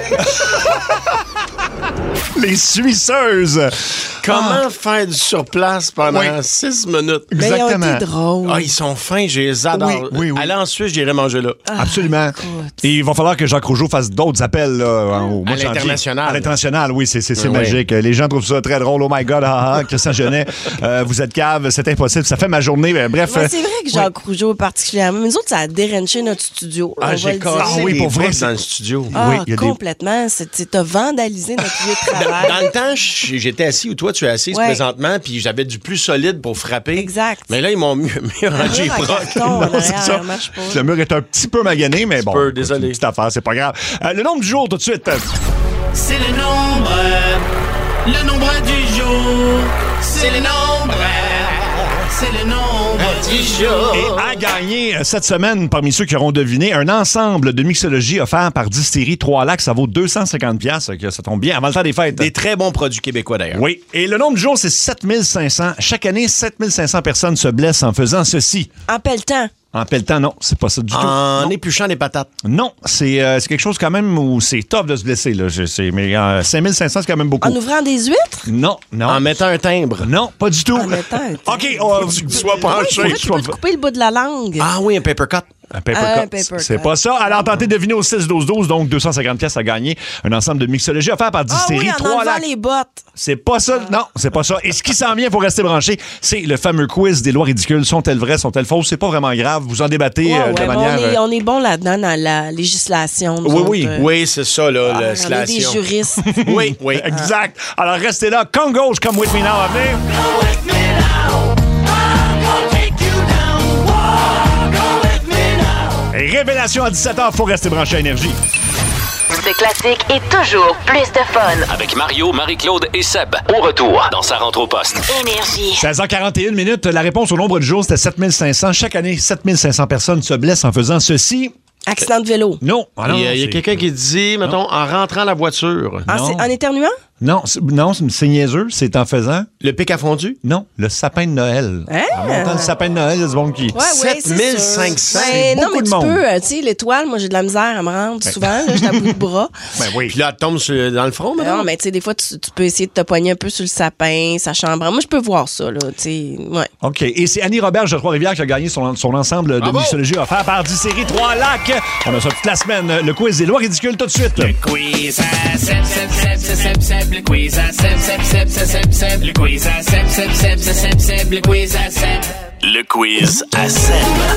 Les Suisseuses. Comment Ah. faire du surplace pendant Oui. six minutes? Mais ils ont Exactement. été drôles. Ah, ils sont fins, je les adore. Oui, oui, oui. Allez en Suisse, j'irai manger là. Absolument. Et il va falloir que Jacques Rougeau fasse d'autres appels là, au mois À de janvier. l'international. À l'international, oui, c'est, c'est, c'est Oui. magique. Les gens trouvent ça très drôle. Oh my God, ah, ah, Christian Genet, euh, vous êtes cave, c'est impossible. Ça fait ma journée. Mais bref. Ouais, c'est vrai que Jacques Rougeau particulièrement. Mais nous autres, ça a déranché notre studio. Ah, on va j'ai le dire. cassé oui, les pour vrai, bouts c'est- dans le studio. Ah, Oui, il y a des- complètement. C'est, c'est- t'as vandalisé notre lieu de Dans, travail. dans le temps, j- j'étais assis où toi, tu es assise Ouais. présentement, puis j'avais du plus solide pour frapper. Exact. Mais là, ils m'ont mis, mis rangé les Un brocs. carton en Non, c'est arrière, ça. marche pas. Le mur est un petit peu magané, mais bon. peu, c'est désolé. une petite affaire, c'est pas grave. Euh, le nombre du jour, tout de suite. C'est le nombre, le nombre du jour. C'est le nombre, c'est le nombre du jour. Et à gagner euh, cette semaine, parmi ceux qui auront deviné, un ensemble de mixologie offert par Distillerie Trois-Lacs. Ça vaut deux cent cinquante piastres, que ça tombe bien avant le temps des fêtes. Des très bons produits québécois, d'ailleurs. Oui. Et le nombre de jours, c'est sept mille cinq cents. Chaque année, sept mille cinq cents personnes se blessent en faisant ceci. En pelletant. En pelletant, non, c'est pas ça du tout. En Non. épluchant des patates. Non, c'est, euh, c'est quelque chose quand même où c'est tough de se blesser. Là. Je sais, mais euh, cinq mille cinq cents, c'est quand même beaucoup. En ouvrant des huîtres? Non, non. En mettant un timbre. Non, pas du tout. En mettant un timbre. OK, on, Tu sois Oui, penché. c'est vrai, tu peux te couper le bout de la langue. Ah oui, un paper cut. Un paper Un cut. paper C'est cut. pas ça. Alors, tentez de deviner au six douze douze, donc deux cent cinquante piastres à gagner. Un ensemble de mixologie offert par Ah Distillerie oui, en enlevant Trois-Lacs. les bottes. C'est pas ça. Non, c'est pas ça. Et ce qui s'en vient, faut rester branché, c'est le fameux quiz des lois ridicules. Sont-elles vraies, sont-elles fausses? C'est pas vraiment grave. Vous en débattez Ouais, euh, ouais, de mais manière... on, est, euh, on est bon là-dedans dans la législation. nous Oui, autres, oui. euh. Oui, c'est ça, là, Ah, la on est des slation. juristes. Oui, oui. Exact. Alors, restez là. Congo, je come with me now à venir. Révélation à dix-sept heures, faut rester branché à Énergie. C'est classique et toujours plus de fun. Avec Mario, Marie-Claude et Seb. Au retour dans Sa rentre au poste. Énergie. seize heures quarante et une minutes. La réponse au nombre de jours, c'était sept mille cinq cents. Chaque année, sept mille cinq cents personnes se blessent en faisant ceci. Accident de vélo. Non. Ah non, Il y a, il y a c'est- quelqu'un qui dit, mettons, en rentrant la voiture. Ah, Non. c'est en éternuant? Non, c'est, non, c'est c'est niaiseux. C'est en faisant. Le pic à fondu? Non, le sapin de Noël. Hein? En montant le sapin de Noël, il y a du monde qui. Ouais, ouais, sept mille cinq cents. c'est C'est non, mais beaucoup de tu monde. peux, euh, tu sais, l'étoile, moi, j'ai de la misère à me rendre souvent. Là, j'ai à bout de bras. Ben oui. Puis là, elle tombe sur- dans le front, maintenant? Non, mais tu sais, des fois, tu, tu peux essayer de te pogner un peu sur le sapin, sa chambre. Moi, je peux voir ça, là, tu sais. Ouais. OK. Et c'est Annie Robert de Trois-Rivières qui a gagné son, son ensemble de Bravo! mixologie offert par Distillerie Trois-Lacs. On a ça toute la semaine. Le quiz des lois ridicules tout de suite. Quiz à Seb, Seb, Seb, Seb, Seb, Seb, le quiz à Seb, Seb, Seb, Seb, Seb, Seb, le quiz à Seb, Seb, Seb, Seb, Seb, Seb, le quiz à Seb. Le quiz à Seb.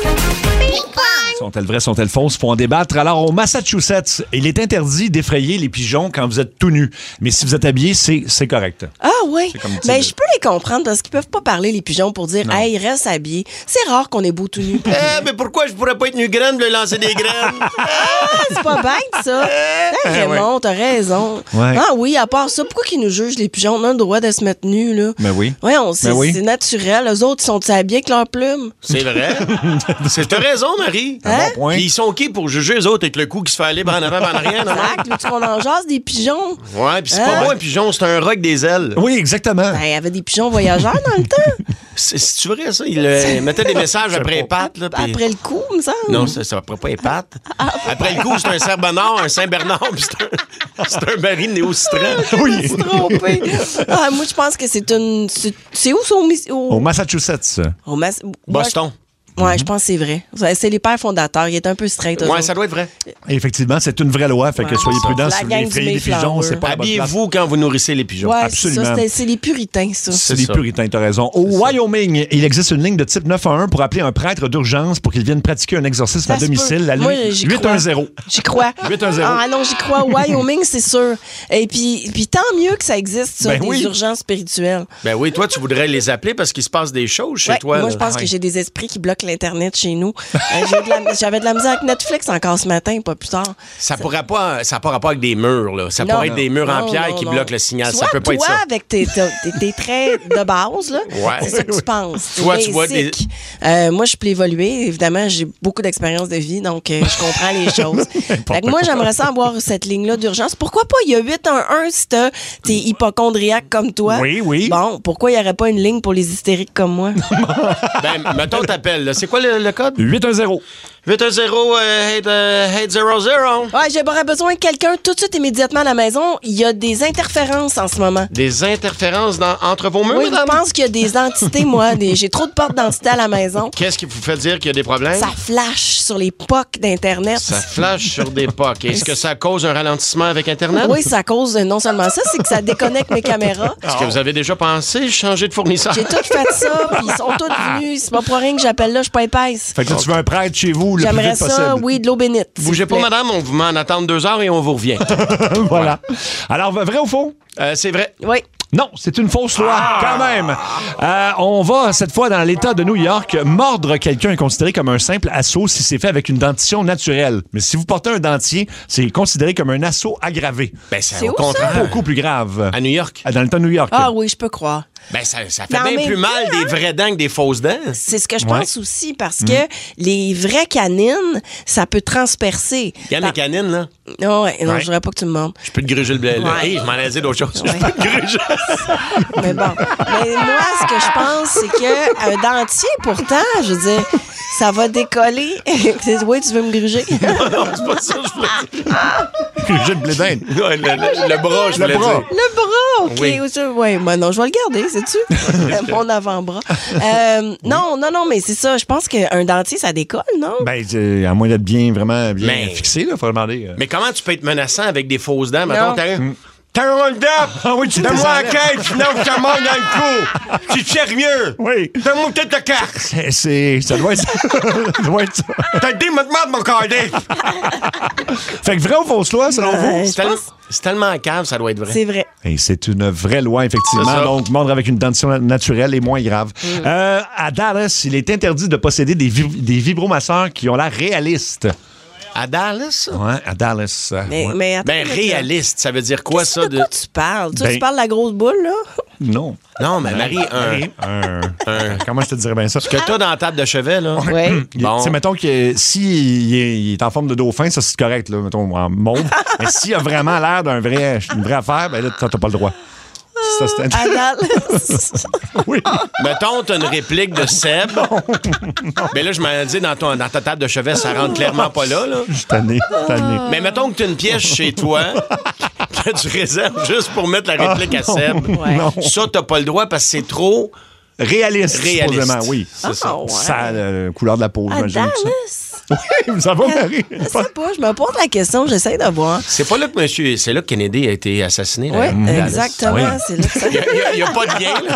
Sont-elles vraies, sont-elles fausses? Faut en débattre. Alors, au Massachusetts, il est interdit d'effrayer les pigeons quand vous êtes tout nu. Mais si vous êtes habillé, c'est, c'est correct. Ah, oui. C'est comme Ben, type je peux les comprendre parce qu'ils peuvent pas parler, les pigeons, pour dire, Non. hey, reste habillé. C'est rare qu'on est beau tout nu. Eh, mais pourquoi je pourrais pas être nu graine de lancer des graines? Ah, c'est pas bête, ça. Hey, Raymond, t'as raison. Ouais. Ah oui, à part ça, pourquoi qu'ils nous jugent, les pigeons? On a le droit de se mettre nus, là. Ben oui. Ouais, on sait, Ben oui. c'est naturel. Eux autres, ils sont habillés avec leurs plumes. C'est vrai. C'est t'as raison, Marie. Hein? Bon point. Puis ils sont OK pour juger eux autres avec le coup qui se fait aller en avant, en arrière. non? Exact. Veux-tu qu'on en jase des pigeons? Ouais, puis c'est Hein? pas moi un pigeon, c'est un roc des ailes. Oui, exactement. Ben, il y avait des pigeons voyageurs dans le temps. C'est, c'est-tu vrai, ça? Il euh, mettait des messages après les pattes. Là, puis- Après le coup, me semble. Non, ça, ça après pas les pattes. Après le coup, c'est un Saint-Bernard, un Saint-Bernard, puis c'est un, c'est un baril néo-citran. Oui. Trompé. Ah, moi, je pense que c'est une. C'est, c'est où, ça, au, Miss- au, Au Massachusetts. au Mass- Boston. Ouais, je pense que c'est vrai. C'est les pères fondateurs. Il est un peu straight. Ouais, ça doit être vrai. Et effectivement, c'est une vraie loi. Fait que Ouais, soyez ça. prudents La si vous gang voulez du effrayer les Mayflower. pigeons. C'est pas la bonne place. Habillez-vous quand vous nourrissez les pigeons. Ouais, Absolument. ça, c'est- c'est les puritains, ça. C'est C'est les ça. puritains, t'as raison. Au Wyoming, il existe une ligne de type neuf un un pour appeler un prêtre d'urgence pour qu'il vienne pratiquer un exorcisme Ça à se domicile. peut. La Moi, ligne j'y huit crois. un zéro. J'y crois. huit un zéro. Ah non, j'y crois. Au Wyoming, c'est sûr. Et puis, puis tant mieux que ça existe, ça, Ben des oui. urgences spirituelles. Ben oui, toi, tu voudrais les appeler parce qu'il se passe des choses chez Ouais, toi. moi, là. je pense Ouais. que j'ai des esprits qui bloquent l'Internet chez nous. Euh, j'ai de la- J'avais de la misère avec Netflix encore ce matin, pas plus tard. Ça pourrait pas, ça n'a pas rapport avec des murs, là. Ça Non. pourrait être des murs en Non, pierre non, qui non. bloquent le signal. Soit ça peut pas toi, être ça. avec tes, tes, tes- tes traits de base, là, Ouais. c'est ça que tu penses. C'est Toi, tu vois des- basic. Euh, moi, je peux évoluer. Évidemment, j'ai beaucoup d'expérience de vie, donc euh, je comprends les choses. Fait que moi, j'aimerais ça avoir cette ligne-là d'urgence. Pourquoi pas? Il y a huit un un si t'as- t'es hypochondriaque comme toi. Oui, oui. Bon, pourquoi il n'y aurait pas une ligne pour les hystériques comme moi? Ben, mettons, t'appelles. là. C'est quoi le, le code? huit un zéro. huit un zéro, euh, eight, euh, eight zéro zéro. Ouais, j'aurais besoin de quelqu'un tout de suite, immédiatement à la maison. Il y a des interférences en ce moment. Des interférences dans- entre vos murs, Oui, je madame? pense qu'il y a des entités, moi. Des- J'ai trop de portes d'entités à la maison. Qu'est-ce qui vous fait dire qu'il y a des problèmes? Ça flash sur les P O C d'Internet. Ça flash sur des P O C. Est-ce que ça cause un ralentissement avec Internet? Oui, ça cause euh, non seulement ça, c'est que ça déconnecte mes caméras. Est-ce que vous avez déjà pensé changer de fournisseur? J'ai tout fait ça, puis ils sont tous venus. C'est pas pour rien que j'appelle là, je suis pas épaisse. Fait que là, tu veux un prêtre chez vous le plus J'aimerais vite ça, possible. oui, de l'eau bénite. s'il Bougez vous pas, plaît. madame, on vous met en attendre deux heures et on vous revient. Voilà. Alors, vrai ou faux? Euh, c'est vrai. Oui. Non, c'est une fausse loi, quand même. Euh, on va, cette fois, dans l'État de New York, mordre quelqu'un est considéré comme un simple assaut si c'est fait avec une dentition naturelle. Mais si vous portez un dentier, c'est considéré comme un assaut aggravé. Ben, c'est C'est au où, contraire. ça? Beaucoup plus grave. À New York. Dans l'État de New York. Ah oui, je peux croire. Ben, ça, ça fait Mais en bien même plus mal temps, des vraies dents que des fausses dents. C'est ce que je Ouais. pense aussi, parce que les vraies canines, ça peut transpercer. Regarde les canines, là. Non, ouais, non, Ouais. je voudrais pas que tu me montres. Je peux te gruger le blé. là. Ouais. Hey, je m'en ai dit d'autres choses. Ouais. Je peux te gruger. Mais bon. Mais moi, ce que je pense, c'est que un dentier, pourtant, je veux dire, ça va décoller. Oui, tu veux me gruger? non, c'est pas ça que je voulais dire. Gruger le blé d'Inde. Ouais, le, le- le bras, je Le voulais bras. dire. Le bras, OK. Oui. Oui, ouais, moi, non, je vais le garder, sais-tu? Mon avant-bras. Euh, non, non, non, mais c'est ça. Je pense qu'un dentier, ça décolle, non? Ben, euh, à moins d'être bien, vraiment bien Mais- fixé, là, faut demander. euh. Mais comment tu peux être menaçant avec des fausses dents? Non. Mettons, t'as un... T'as un hold-up! Ah oui, tu Donne-moi la t'es caisse, sinon je te monte dans le cou! Tu es sérieux? Oui. Donne-moi peut-être ta carte! C'est, c'est- ça doit être ça. Ça doit être ça. T'as dit, me demande mon cardé! Fait que vrai ou fausse loi, selon vous? Euh, je C'est tellement, pense- c'est tellement cave, ça doit être vrai. C'est vrai. Et c'est une vraie loi, effectivement. C'est ça. Donc, mordre avec une dentition na- naturelle est moins grave. Euh, à Dallas, il est interdit de posséder des, vi- des vibromasseurs qui ont l'air réalistes. À Dallas? Ouais, à Dallas. euh, Mais, ouais. mais attends, Ben, là, réaliste, ça veut dire quoi, Qu'est-ce ça? de quoi tu parles? Tu, Ben- tu parles de la grosse boule, là? Non. Non, mais Marie, un... Un, un... comment je te dirais bien ça? Ce que t'as dans la table de chevet, là. Oui. Il- Bon. tu sais, mettons que si il est, il est en forme de dauphin, ça c'est correct, là, mettons en mauve. Mais s'il a vraiment l'air d'un vrai, une vraie affaire, ben là, t'as t'as pas le droit. Ça, c'est un- À Dallas. Oui. Mettons, t'as une réplique de Seb. Mais là, je m'en dis, dans, ton, dans ta table de chevet, ça rentre clairement pas là, là. Je suis tanné, tanné. Mais mettons que t'as une pièce chez toi que tu réserves juste pour mettre la réplique à Seb. Ouais. Non. Ça, t'as pas le droit parce que c'est trop... Réaliste, Réaliste. supposément, oui. C'est ça. Ah, ouais. Ça a la couleur de la peau, À j'imagine. Dallas? ça. Oui, ça va, Marie. Je sais pas, je me pose la question, j'essaie de voir. C'est pas là que monsieur... C'est là que Kennedy a été assassiné. là, Oui, à Dallas. exactement. Oui. C'est là que ça... Il n'y a, a pas de lien, là.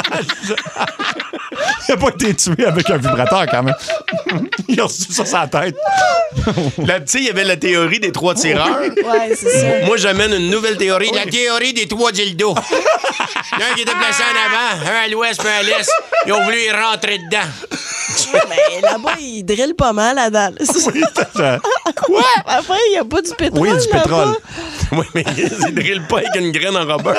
Il n'a pas été tué avec un vibrateur, quand même. Il a reçu sur sa tête. Là, tu sais, il y avait la théorie des trois tireurs. Ouais, c'est ça. Moi, j'amène une nouvelle théorie. La théorie des trois dildos. Il y en a un qui était placé en avant, un à l'ouest, puis un à l'est. Ils ont voulu y rentrer dedans. Mais là-bas, ils drillent pas mal à Dallas. Quoi? Après, il n'y a pas du pétrole. Oui, du là-bas. pétrole. Oui, mais ils drillent pas avec une graine en rubber.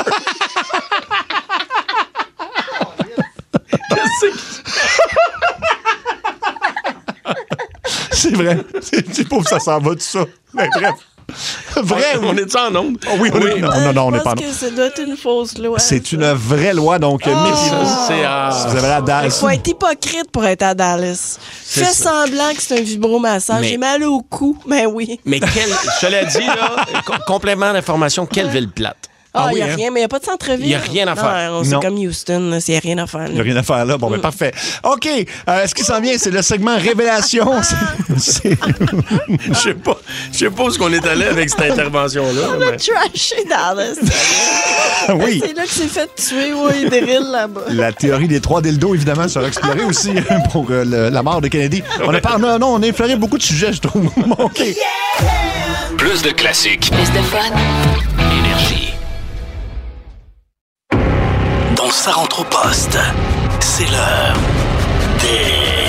C'est vrai. C'est c'est pauvre, ça s'en va, tout ça. Mais bref. Vrai, On est-tu en onde? Oh oui, on est- non, non, non, on Je n'est pas en pense que ça doit être une fausse loi. C'est une vraie loi, donc méfiez-vous. C'est à... Si vous avez la Il Dallas. faut être hypocrite pour être à Dallas. Fais ça. semblant que c'est un vibromassage. Mais- J'ai mal au cou. Ben oui. Mais quel... Je te l'ai dit, là, co- complément d'information, quelle ville plate. Ah, il oui, n'y a hein? rien, mais il n'y a pas de centre-ville. Il y a rien à faire. Non, c'est Non. comme Houston, il n'y a rien à faire. Il n'y a rien à faire là. Bon, ben parfait. OK. Euh, ce qui s'en vient, c'est le segment Révélation. C'est- c'est- Je sais pas, je sais pas où qu'on est allé avec cette intervention-là. On a mais- trashé dans le Oui. C'est là que c'est fait tuer, oui, Daryl là-bas. La théorie des trois dildos, évidemment, sera explorée aussi pour euh, le- la mort de Kennedy. On a pas, non, non, on a effleuré beaucoup de sujets, je trouve. OK. Plus de classiques. Plus de fun. Énergie. Dans Ça rentre au poste, c'est l'heure des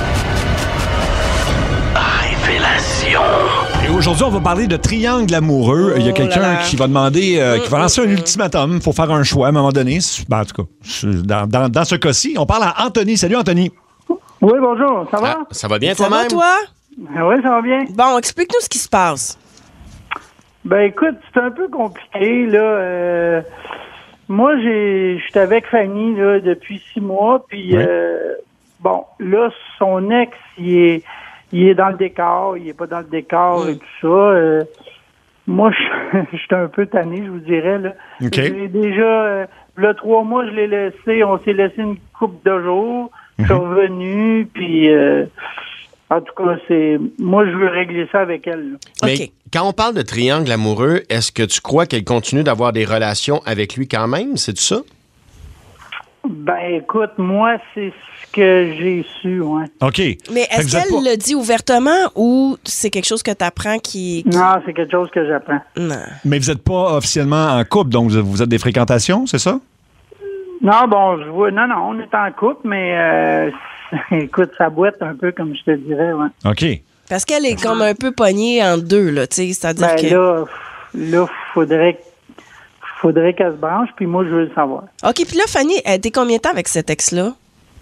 révélations. Et aujourd'hui, on va parler de triangle amoureux. Il y a quelqu'un là là. qui va demander, euh, qui va lancer un ultimatum. Il faut faire un choix à un moment donné. Ben, en tout cas, dans, dans, dans ce cas-ci, on parle à Anthony. Salut, Anthony. Oui, bonjour, ça va? Ah, ça va bien Ça va, toi-même? toi? Oui, ça va bien. Bon, explique-nous ce qui se passe. Ben écoute, c'est un peu compliqué, là. Euh, moi, j'ai j'étais avec Fanny là, depuis six mois, puis Oui. euh, bon, là, son ex, il est il est dans le décor, il est pas dans le décor et tout ça. Euh, moi, je- j'étais un peu tanné, je vous dirais, là. OK. J'ai déjà, euh, là, trois mois, je l'ai laissé, on s'est laissé une couple de jours. Je suis revenu, puis euh, en tout cas, c'est moi, je veux régler ça avec elle, là. Mais OK. quand on parle de triangle amoureux, est-ce que tu crois qu'elle continue d'avoir des relations avec lui quand même? C'est ça? Ben, écoute, moi, c'est ce que j'ai su, ouais. OK. Mais Fait que est-ce vous êtes qu'elle pas- le dit ouvertement ou c'est quelque chose que tu apprends qui. qui- Non, c'est quelque chose que j'apprends. Non. Mais vous n'êtes pas officiellement en couple, donc vous vous êtes des fréquentations, c'est ça? Non, bon, je vois, non, non, on est en couple, mais euh, écoute, ça boite un peu, comme je te dirais, ouais. OK. Parce qu'elle est comme un peu pognée en deux, là, tu sais. C'est-à-dire Ben que. là, là, faudrait, faudrait qu'elle se branche, puis moi, je veux le savoir. OK, puis là, Fanny, elle était combien de temps avec cet ex-là?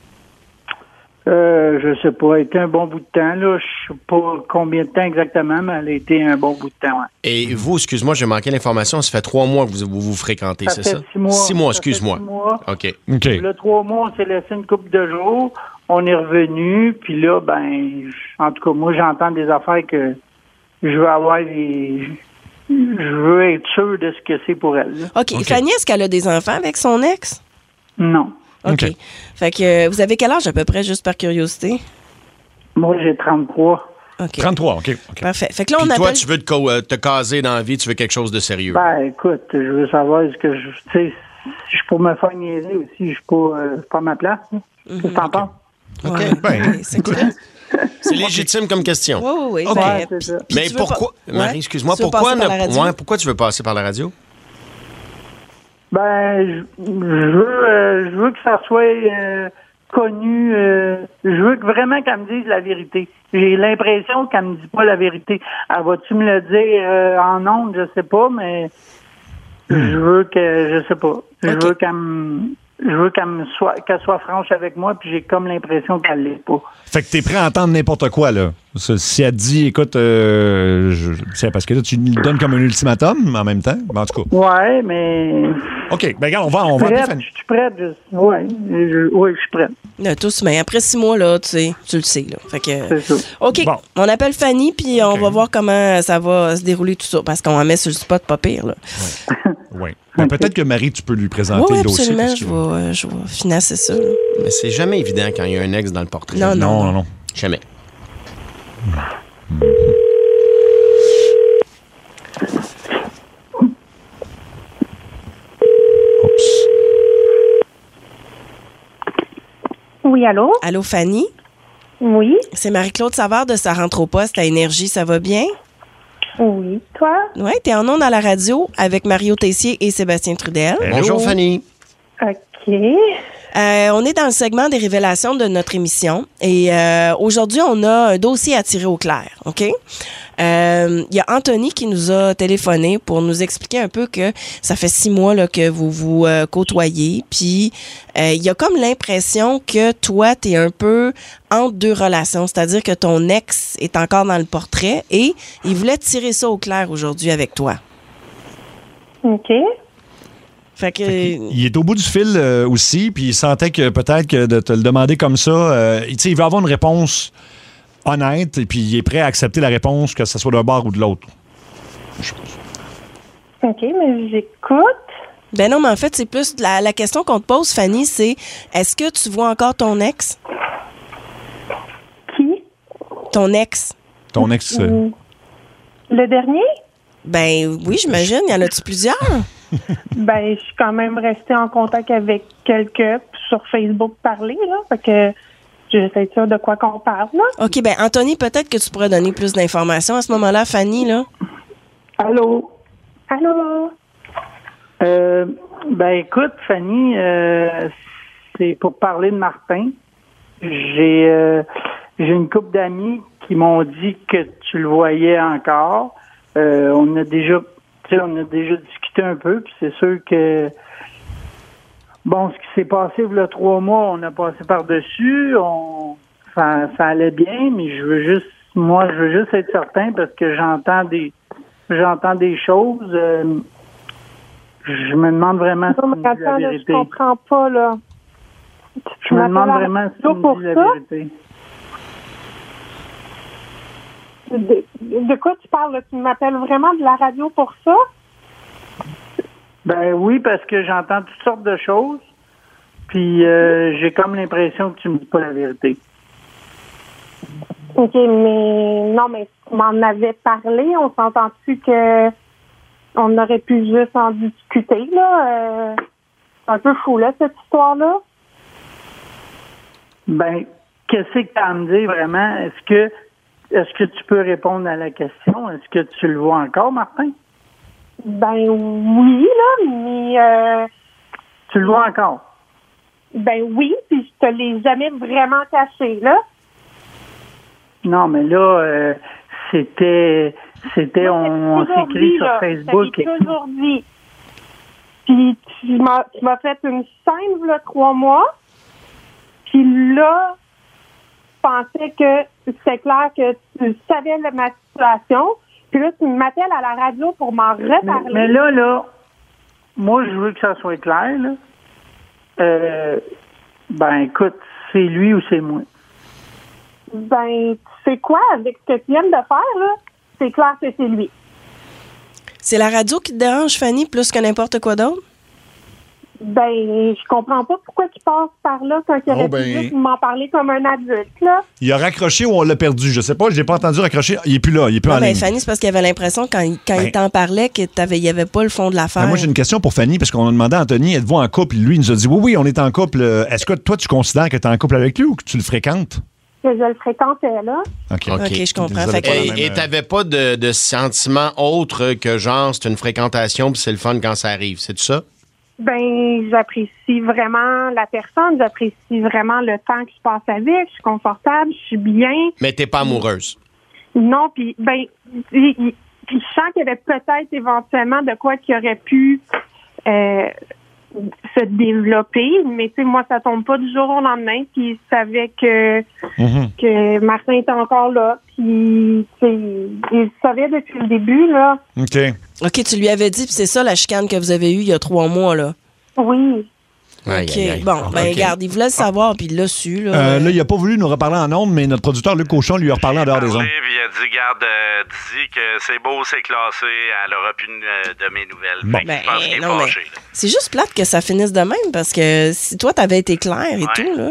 Euh, je sais pas, elle a été un bon bout de temps, là. Je sais pas combien de temps exactement, mais elle a été un bon bout de temps, ouais. Et vous, excuse-moi, j'ai manqué l'information, ça fait trois mois que vous vous, vous fréquentez, Ça c'est fait ça? six mois. Six mois, Ça fait excuse-moi. six mois. OK. OK. Le trois mois, on s'est laissé une couple de jours. On est revenu, puis là, ben, j- en tout cas, moi, j'entends des affaires que je veux avoir des... Je veux être sûr de ce que c'est pour elle, là. OK. Fanny, est-ce qu'elle a des enfants avec son ex? Non. OK. Fait que euh, vous avez quel âge à peu près, juste par curiosité? Moi, j'ai trente-trois. OK. trente-trois, OK. OK. Parfait. Fait que là, on Puis toi, appelle. tu veux te, co- euh, te caser dans la vie, tu veux quelque chose de sérieux. Ben, écoute, je veux savoir ce que je... Tu sais, si je peux me faire niaiser aussi, je suis pas, euh, c'est pas ma place, là. Qu'est-ce que t'en penses? OK. Ouais, Ben, c'est clair. c'est légitime comme question. Oui, oui, oui. OK. Ben, Ouais, c'est ça. puis Mais tu veux pourquoi, pas- Marie, Ouais? excuse-moi, Tu veux pourquoi, passer par la ne- radio? ouais, pourquoi tu veux passer par la radio? Ben, je, je veux, euh, je veux que ça soit euh, connu. euh, je veux que vraiment qu'elle me dise la vérité. J'ai l'impression qu'elle me dit pas la vérité. Elle va-tu me le dire euh, en ondes, je sais pas, mais je veux que, je sais pas. Je veux qu'elle me, je veux qu'elle me soit, qu'elle soit franche avec moi, puis j'ai comme l'impression qu'elle l'est pas. Fait que t'es prêt à entendre n'importe quoi, là. Ça, si elle te dit, écoute, euh, je- c'est parce que là, tu lui donnes comme un ultimatum en même temps. Ben, en tout cas. Ouais, mais. OK. Ben, regarde, on va, on va appeler Prête, Fanny. je suis prête. Je, ouais, je, ouais, je suis prête. Là, tous, mais après six mois, là, tu sais, tu le sais, là. Fait que. C'est ça. OK. Bon. On appelle Fanny, puis on va voir comment ça va se dérouler tout ça. Parce qu'on la met sur le spot, pas pire, là. Oui. Ben, peut-être que Marie, tu peux lui présenter Oui, le dossier. absolument. parce Je que- vais, euh, je vais financer ça, là. Mais c'est jamais évident quand il y a un ex dans le portrait. Non, non. Non, non, non. Jamais. Oups. Oui, allô? Allô, Fanny? Oui. C'est Marie-Claude Savard de Ça rentre au poste à Énergie. Ça va bien? Oui. Toi? Oui, t'es en ondes à la radio avec Mario Tessier et Sébastien Trudel. Bonjour, Fanny. OK. Euh, on est dans le segment des révélations de notre émission et euh, aujourd'hui, on a un dossier à tirer au clair, OK? Euh, Il y a Anthony qui nous a téléphoné pour nous expliquer un peu que ça fait six mois là, que vous vous euh, côtoyez, puis euh, il y a comme l'impression que toi, tu es un peu entre deux relations, c'est-à-dire que ton ex est encore dans le portrait et il voulait tirer ça au clair aujourd'hui avec toi. OK. Fait que... Il est au bout du fil euh, aussi, puis il sentait que peut-être que de te le demander comme ça, euh, tu sais, il veut avoir une réponse honnête, et puis il est prêt à accepter la réponse, que ce soit d'un bord ou de l'autre. OK. OK, mais j'écoute. Ben non, mais en fait, c'est plus la, la question qu'on te pose, Fanny, c'est est-ce que tu vois encore ton ex? Qui? Ton ex. Ton ex. Euh... Le dernier? Ben oui, j'imagine. Y en a-tu plusieurs? Ben, je suis quand même restée en contact avec quelqu'un sur Facebook parler, là. Fait que je sais sûr de quoi qu'on parle, là. OK, ben Anthony, peut-être que tu pourrais donner plus d'informations à ce moment-là, Fanny, là. Allô? Allô? Euh, ben écoute, Fanny, euh, c'est pour parler de Martin. J'ai euh, j'ai une couple d'amis qui m'ont dit que tu le voyais encore. Euh, on a déjà, tu sais, on a déjà discuté un peu, puis c'est sûr que bon, ce qui s'est passé il y a trois mois, on a passé par-dessus, on ça, ça allait bien, mais je veux juste, moi, je veux juste être certain parce que j'entends des j'entends des choses. Euh, Je me demande vraiment si tu me dis la vérité. Je comprends pas, là. Je me demande vraiment si tu me dis la vérité. De, de quoi tu parles, là? Tu m'appelles vraiment de la radio pour ça? Ben oui, parce que j'entends toutes sortes de choses. Puis euh, j'ai comme l'impression que tu me dis pas la vérité. OK, mais non, mais tu m'en avais parlé. On s'entend-tu que on aurait pu juste en discuter, là? Euh, c'est un peu fou, là, cette histoire-là. Ben, qu'est-ce que tu as à me dire, vraiment? Est-ce que est-ce que tu peux répondre à la question? Est-ce que tu le vois encore, Martin? Ben oui, là, mais... Euh, tu le vois encore? Ben oui, puis je te l'ai jamais vraiment caché, là. Non, mais là, euh, c'était... C'était, on, on s'écrit sur Facebook. Je t'ai toujours dit. Puis tu m'as, tu m'as fait une scène, là, trois mois. Puis là, je pensais que c'était clair que tu savais là, ma situation. Puis là, tu m'appelles à la radio pour m'en reparler. Mais, mais là, là, moi, je veux que ça soit clair, là. Euh, ben, écoute, c'est lui ou c'est moi? Ben, tu sais quoi, avec ce que tu viens de faire, là? C'est clair que c'est lui. C'est la radio qui te dérange, Fanny, plus que n'importe quoi d'autre? Ben, je comprends pas pourquoi tu passes par là quand il aurait oh, ben... pu juste m'en parler comme un adulte, là. Il a raccroché ou on l'a perdu? Je sais pas, je l'ai pas entendu raccrocher. Il est plus là, il est plus non, en ben, ligne. Fanny, c'est parce qu'il avait l'impression, quand, il, quand ben... il t'en parlait, qu'il n'y avait pas le fond de l'affaire. Ben, moi, j'ai une question pour Fanny, parce qu'on a demandé à Anthony, êtes-vous en couple? Lui, il nous a dit, oui, oui, on est en couple. Est-ce que toi, tu considères que tu es en couple avec lui ou que tu le fréquentes? Que je le fréquentais, là. OK, OK, je comprends. Fait que... Et et t'avais pas de, de sentiment autre que genre, c'est une fréquentation puis c'est le fun quand ça arrive, c'est tout ça? Ben, j'apprécie vraiment la personne, j'apprécie vraiment le temps que je passe avec, je suis confortable, je suis bien. Mais t'es pas amoureuse? Non, puis ben, puis je sens qu'il y avait peut-être éventuellement de quoi qui aurait pu euh, se développer, mais tu sais, moi, ça tombe pas du jour au lendemain, puis il savait que, mm-hmm. que Martin était encore là, puis tu sais, il le savait depuis le début, là. OK. OK, tu lui avais dit, puis c'est ça la chicane que vous avez eue il y a trois mois, là. Oui. Aïe, OK. aïe, aïe. Bon, ben okay. regarde, il voulait le savoir, puis il l'a su, là. Euh, là, il a pas voulu nous reparler en ondes, mais notre producteur, Luc Cochon, lui a reparlé en dehors des ondes. Puis il a dit, garde, euh, dis que c'est beau, c'est classé, elle aura plus euh, de mes nouvelles. Bon. Ben, je pense qu'il est non, fâché. Mais c'est juste plate que ça finisse de même, parce que si toi, t'avais été clair et ouais. tout, là...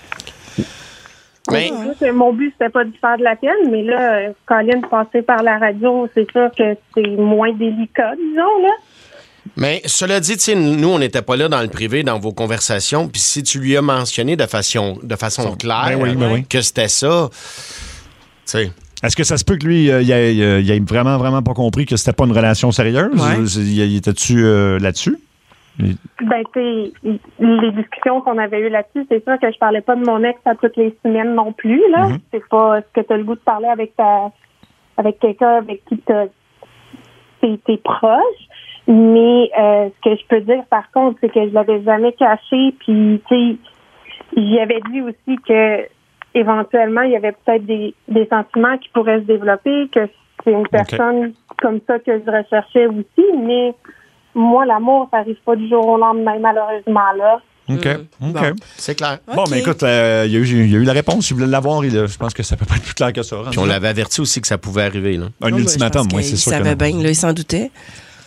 Mais... Ouais. Mon but, c'était pas de faire de la peine, mais là, Colin, passer par la radio, c'est sûr que c'est moins délicat, disons, là. Mais cela dit, nous, on n'était pas là dans le privé, dans vos conversations, puis si tu lui as mentionné de façon, de façon claire ben oui, ben oui. que c'était ça, tu sais... Est-ce que ça se peut que lui, euh, il, a, il a vraiment, vraiment pas compris que c'était pas une relation sérieuse? Ouais. Il, il était-tu euh, là-dessus? Ben, tu les discussions qu'on avait eues là-dessus, c'est sûr que je parlais pas de mon ex à toutes les semaines non plus, là. Mm-hmm. C'est pas ce que tu as le goût de parler avec ta, avec quelqu'un avec qui t'as, t'es, t'es proche. Mais, euh, ce que je peux dire, par contre, c'est que je l'avais jamais caché, puis, tu sais, j'y avais dit aussi que, éventuellement, il y avait peut-être des, des sentiments qui pourraient se développer, que c'est une personne okay. comme ça que je recherchais aussi, mais moi, l'amour, ça n'arrive pas du jour au lendemain, malheureusement, là. OK, mmh. OK. Bon, c'est clair. Bon, okay. mais écoute, euh, il, y a eu, il y a eu la réponse. Si vous voulez l'avoir, il, je pense que ça peut pas être plus clair que ça. Puis on l'avait averti aussi que ça pouvait arriver, là. Un oh, ultimatum, ben, oui, c'est sûr. Il savait bien, là, il s'en doutait.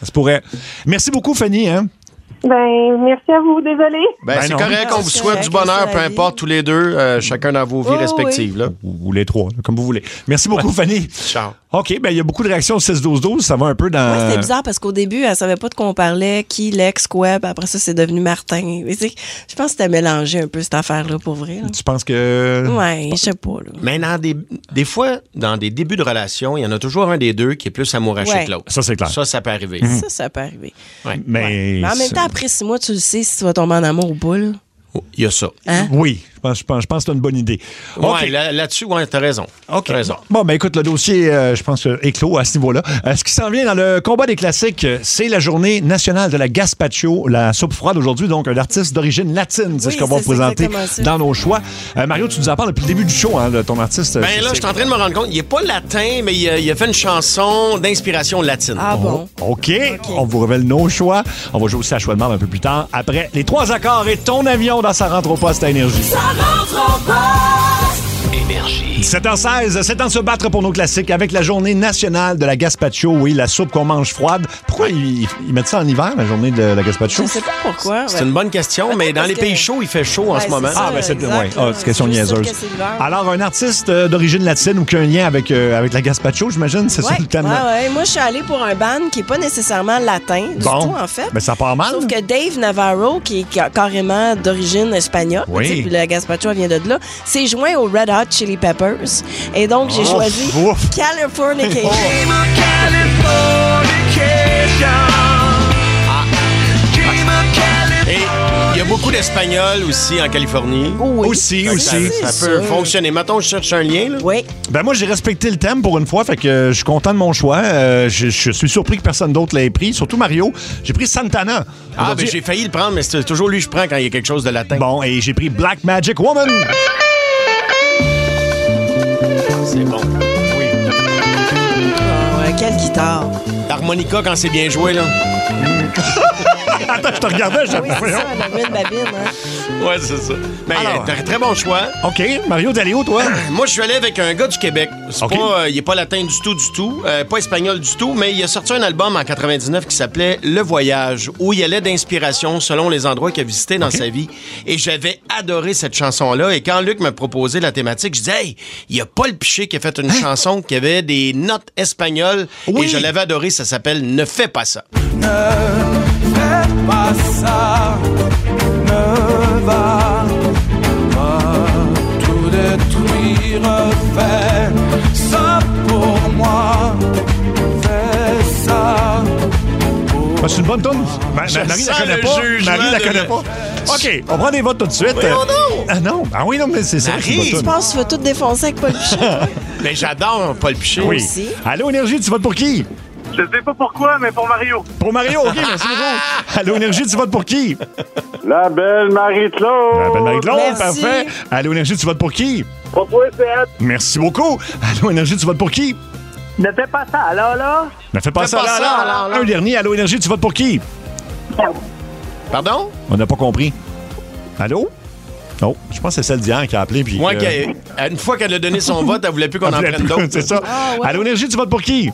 Ça se pourrait. Merci beaucoup, Fanny. Hein? Ben, merci à vous, désolé. Ben, Ben c'est non. correct, on vous C'est souhaite correct, du bonheur, c'est peu la importe, tous les deux, euh, chacun dans vos vies Oh, respectives. Là. Ou, ou les trois, là, comme vous voulez. Merci beaucoup, Fanny. Ciao. OK, ben il y a beaucoup de réactions au six douze douze. Ça va un peu dans... Ouais, c'était bizarre parce qu'au début, elle savait pas de quoi on parlait, qui, l'ex, quoi, puis après ça, c'est devenu Martin. Mais tu sais, je pense que c'était mélangé un peu, cette affaire-là, pour vrai. là. Tu penses que... Ouais, je sais pas, là. Mais dans des, des fois, dans des débuts de relation, il y en a toujours un des deux qui est plus amouraché Ouais. que l'autre. Ça, c'est clair. Ça, ça peut arriver. Ça, ça peut arriver. Ouais. Mais... Mais en même ça- temps, après six mois, tu le sais si tu vas tomber en amour ou pas, là. Oh, il y a ça. Hein? Oui, je pense, je pense, je pense que c'est une bonne idée. Ouais, OK. là- là-dessus, ouais, t'as raison. OK. T'as raison. Bon, ben écoute, le dossier, euh, je pense, euh, est clos à ce niveau-là. Euh, ce qui s'en vient dans le combat des classiques, euh, c'est la journée nationale de la gazpacho, la soupe froide aujourd'hui, donc un artiste d'origine latine, c'est Oui, ce qu'on va c'est vous présenter exactement ça. dans nos choix. Euh, Mario, tu nous en parles depuis le début du show, hein, de ton artiste. Ben c'est- là, je c'est- suis en train de me rendre compte, il est pas latin, mais il a, il a fait une chanson d'inspiration latine. Ah bon? OK. On vous révèle nos choix. On va jouer aussi à choix de marde un peu plus tard. Après les trois accords et ton avion dans sa rentre au poste à Énergie. Ça rentre au poste. Énergie. dix-sept heures seize, c'est temps de se battre pour nos classiques avec la journée nationale de la gazpacho. Oui, la soupe qu'on mange froide. Pourquoi ils, ils mettent ça en hiver, la journée de la gazpacho? Je sais pas pourquoi. C'est ouais. une bonne question, mais dans parce les que- pays chauds, il fait chaud en Ouais, ce c'est moment. ça. Ah, ben c'est exact, ouais. Ah, là. c'est question C'est juste niaiseuse. sûr que c'est l'hiver. Alors, un artiste euh, d'origine latine ou qui a un lien avec, euh, avec la gazpacho, j'imagine, c'est ça Ouais, le thème? ouais, là? ouais. Moi, je suis allée pour un band qui est pas nécessairement latin du Bon. tout, en fait. Ben, ça part mal. Sauf que Dave Navarro, qui est ca- carrément d'origine espagnole, Oui. tu sais, puis la gazpacho elle vient de là, s'est joint aux Red Hot Chili Peppers. Et donc, j'ai Oh, choisi ouf. Californication. Et il y a beaucoup d'Espagnols aussi en Californie. Oui. Aussi, Fait que aussi. Ça, ça C'est peut sûr. fonctionner. Mettons, je cherche un lien. Là. Oui. Ben moi, j'ai respecté le thème pour une fois, fait que euh, je suis content de mon choix. Euh, je, je suis surpris que personne d'autre l'ait pris, surtout Mario. J'ai pris Santana. Ah, Aujourd'hui- ben j'ai failli le prendre, mais c'est toujours lui que je prends quand il y a quelque chose de latin. Bon, et j'ai pris Black Magic Woman. C'est bon. Oui. Ah ouais, quelle guitare. L'harmonica, quand c'est bien joué, là. Attends, je te regardais. je- Oui, c'est ça, elle a mis une babine. Hein. Ouais, c'est ça. Mais Alors. euh, t'as un très bon choix. OK. Mario Dalio, toi? Moi, je suis allé avec un gars du Québec. C'est OK. pas, euh, il est pas latin du tout, du tout, euh, pas espagnol du tout, mais il a sorti un album en quatre-vingt-dix-neuf qui s'appelait Le Voyage, où il allait d'inspiration selon les endroits qu'il a visités dans sa vie. Et j'avais adoré cette chanson-là. Et quand Luc m'a proposé la thématique, je disais, hey, il y a Paul Piché qui a fait une chanson qui avait des notes espagnoles. Oui. Et je l'avais adoré. Ça s'appelle Ne fais pas ça. Fais pas ça, ne va pas tout détruire, fais ça pour moi, fais ça. Ben, c'est une bonne toune. Ma- Je ma- Marie la sens connaît le pas. jugement Marie la de connaît le- pas. OK, on prend des votes tout de suite. Voyons donc. Ah non. Ah oui, non, mais c'est ça. Marie, c'est une bonne Je toune. pense que tu vas tout défoncer avec Paul Piché. Mais j'adore Paul Piché. Oui. aussi. Allô, Énergie, tu votes pour qui? Je sais pas pourquoi, mais pour Mario. Pour Mario, OK, merci beaucoup. Allô, Énergie, tu votes pour qui? La belle Marie-Claude. La belle Marie-Claude, Merci. parfait. Allô, Énergie, tu votes pour qui? Pour toi, c'est Merci beaucoup. Allô, Énergie, tu votes pour qui? Ne fais pas ça, là, là. Ne fais pas Fais ça, pas là, ça, là. là, là. Un dernier. Allô, Énergie, tu votes pour qui? Pardon? On n'a pas compris. Allô? Non, je pense que c'est celle d'hier qui a appelé. Puis Moi, que- qu'elle- une fois qu'elle a donné son vote, elle voulait plus qu'on en Ah, prenne d'autres. c'est ça. Ah, ouais. Allô, Énergie, tu votes pour qui?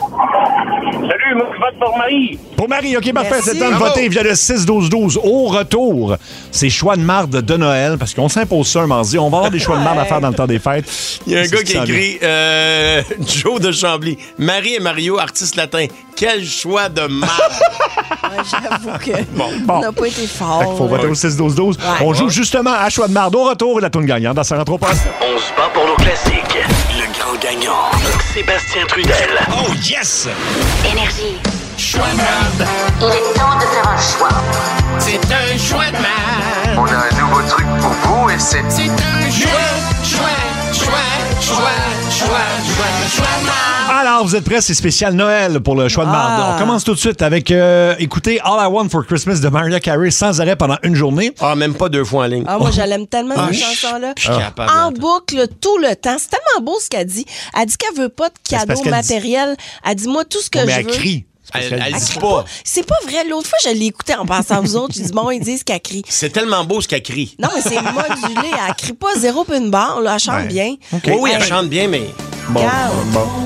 Salut, moi, je vote pour Marie. Pour Marie, OK, parfait. Merci. C'est temps de Bravo. voter via le six douze douze. Au retour, c'est choix de marde de Noël, parce qu'on s'impose ça un mardi. On va avoir des choix de marde à faire dans le temps des fêtes. Il y a un C'est gars ce qui s'en vient. écrit euh, Joe de Chambly. Marie et Mario, artistes latins. Quel choix de marde! Ouais, J'avoue que bon. on n'a pas été fort. Fait qu'il faut voter là. au six douze douze. Ouais. On joue justement à choix de marde. Au retour, la tourne gagnante dans sa rentre au poste. On se bat pour nos classiques. Le grand gagnant, Sébastien Trudel. Oh, yes! Énergie. Choix de merde. Il est temps de faire un choix. C'est un choix de merde. On a un nouveau truc pour vous et c'est... C'est un choix, choix, choix, choix, choix, choix, choix de merde. Alors, vous êtes prêts? C'est spécial Noël pour le choix de marde. Ah. On commence tout de suite avec, euh, écoutez, All I Want for Christmas de Mariah Carey sans arrêt pendant une journée. Ah, même pas deux fois en ligne. Ah, moi, je l'aime tellement, Ah, cette je- chanson-là. je suis capable En d'entendre. boucle, tout le temps. C'est tellement beau ce qu'elle dit. Elle dit qu'elle veut pas de c'est parce cadeaux qu'elle dit- matériels. Elle dit, moi, tout ce que mais je elle veux. crie. Elle, qu'elle elle dit dit crie pas. C'est pas vrai. L'autre fois, je l'ai écouté en passant à vous autres. J'ai dit, bon, ils disent qu'elle crie. C'est tellement beau ce qu'elle crie. Non, mais c'est modulé. Elle crie pas zéro puis une barre. Là. Elle chante Ouais. bien. OK. Oui, oui, elle Hey. chante bien, mais Bon, Regarde. bon.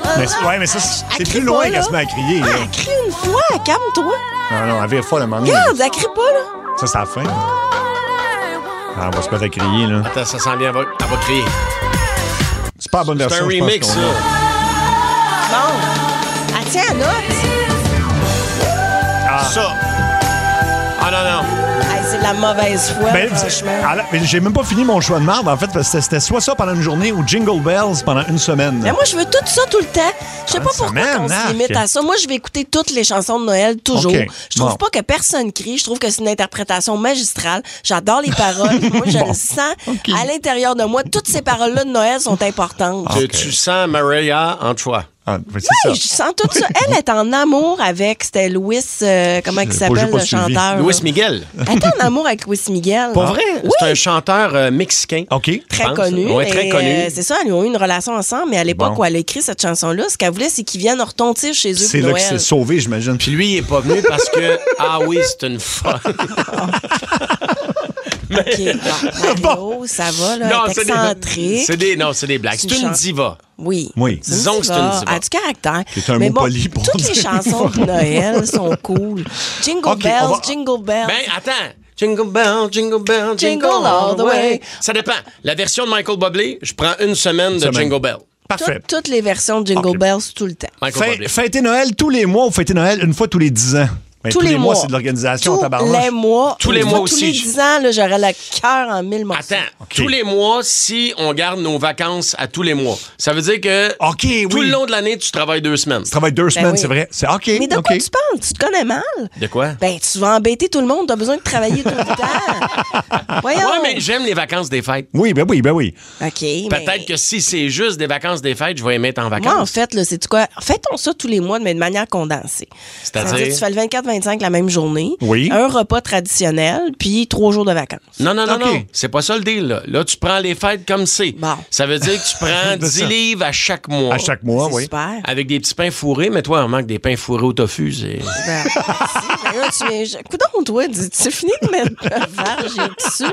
Mais, c'est- ouais, mais ça, c'est Elle c'est crie plus loin pas, là. qu'elle se met à crier. Ah, là. elle crie une fois, calme-toi. Non, non, elle vire folle à un moment donné. Regarde, elle crie pas, là. Ça, c'est la fin. Ah, on va se mettre à crier, là. Attends, ça s'en vient, elle va, elle va crier. C'est pas la bonne C'est version. un je pense, remix, qu'on ça. a. Bon. Elle tient la note. Ah. Ça. Ah non, non. Hey, c'est de la mauvaise foi, Ben, franchement. ah, là, mais j'ai même pas fini mon choix de marde, en fait, parce que c'était- c'était soit ça pendant une journée ou Jingle Bells pendant une semaine. Mais moi, je veux tout ça tout le temps. Je sais Ah, pas une pourquoi semaine, on se arc. limite à ça. Moi, je vais écouter toutes les chansons de Noël, toujours. OK. Je trouve Bon. pas que personne crie. Je trouve que c'est une interprétation magistrale. J'adore les paroles. Moi, je Bon. le sens à l'intérieur de moi. Toutes ces paroles-là de Noël sont importantes. Tu, tu sens Mariah en toi. Ah, ben, c'est Oui, ça. je sens tout ça. Elle est en amour avec, c'était Louis, euh, comment il J'ai s'appelle, pas le suivi. chanteur? Louis là? Miguel. Elle est en amour avec Louis Miguel. Pas vrai? Oui. C'est un chanteur euh, mexicain. OK. Très pense. connu. Ouais, très Et, connu. euh, c'est ça, ils ont eu une relation ensemble, mais à l'époque Bon. où elle a écrit cette chanson-là, ce qu'elle voulait, c'est qu'ils viennent retentir chez eux C'est pour là qu'il s'est Noël. sauvé, j'imagine. Puis lui, il est pas venu parce que, ah oui, c'est une folle. OK. Bon, Mario, ça va, là, elle est c'est des, excentrique. c'est des, non, c'est des blagues. C'est C'est une une chan- diva. Oui. Oui. Disons que c'est une diva. Elle a du caractère. C'est un mais mot bon, poli pour toutes les dire chansons de Noël sont cool. Jingle OK, bells, on va- jingle bells. Ben, attends. Jingle bell, jingle bell, jingle, all the way. Ça dépend. La version de Michael Bublé, je prends une semaine de semaine. Jingle Bell. Parfait. Toutes, toutes les versions de Jingle OK. Bells tout le temps. Michael Fê- Bublé. Fêter Noël tous les mois ou fêter Noël une fois tous les dix ans? Ben, tous, les mois, c'est de l'organisation en Tous tabarnouche. les mois. Tous les Une mois fois, aussi. Tous les dix ans, là, j'aurais le cœur en mille morceaux. Attends, tous les mois, si on garde nos vacances à tous les mois, ça veut dire que OK, oui. tout le long de l'année, tu travailles deux semaines. Tu travailles deux semaines, oui. c'est vrai. C'est OK. Mais de OK. quoi tu parles? Tu te connais mal? De quoi? Ben, tu vas embêter tout le monde. T'as besoin de travailler tout le temps. Voyons. Ouais, mais j'aime les vacances des fêtes. Oui, ben oui, ben oui. OK, Peut-être mais... que si c'est juste des vacances des fêtes, je vais les mettre en vacances. Moi, en fait, là, c'est quoi? Fêtons ça tous les mois, mais de manière condensée. C'est-à-dire? tu fais le vingt-quatre vingt-cinq la même journée. Oui. Un repas traditionnel, puis trois jours de vacances. Non, non, non, OK. non. C'est pas ça le deal, là. Là, tu prends les fêtes comme c'est. Bon. Ça veut dire que tu prends dix ça. livres à chaque mois. À chaque mois, C'est oui. super. Avec des petits pains fourrés, mais toi, on manque des pains fourrés au tofu. C'est... Ben, merci. Ben là, tu viens... je- Coudonc, toi, tu tu fini de mettre le verge dessus?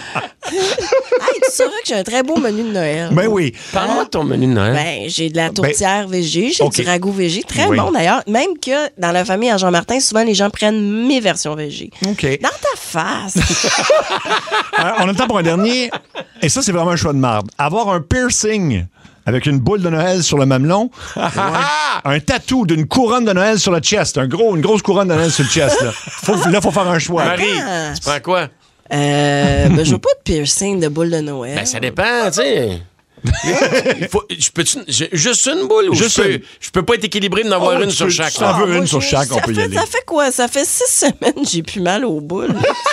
Hey, tu sauras que j'ai un très beau menu de Noël. Ben oui. Parle-moi de ton menu de Noël. Ben, j'ai de la tourtière végé, j'ai OK. du ragoût végé, très Oui. bon d'ailleurs. Même que dans la famille à Jean-Martin, souvent les gens prennent mes versions végé. OK. Dans ta face. Euh, on a le temps pour un dernier. Et ça, c'est vraiment un choix de marde. Avoir un piercing avec une boule de Noël sur le mamelon. ou un, un tatou d'une couronne de Noël sur le chest. Un gros, une grosse couronne de Noël sur le chest. Là, faut, là, faut faire un choix. Marie, Ah. tu prends quoi? Euh, ben, je veux pas de piercing de boule de Noël. Ben, ça dépend, tu sais. Il faut- je peux juste une boule ou Juste je, peux, une. je peux pas être équilibré d'en avoir Oh, une tu sur peux- chaque. tu t'en veux moi, une sur j'ai- chaque, on ça peut y fait- aller. Ça fait quoi? Ça fait six semaines j'ai plus mal aux boules.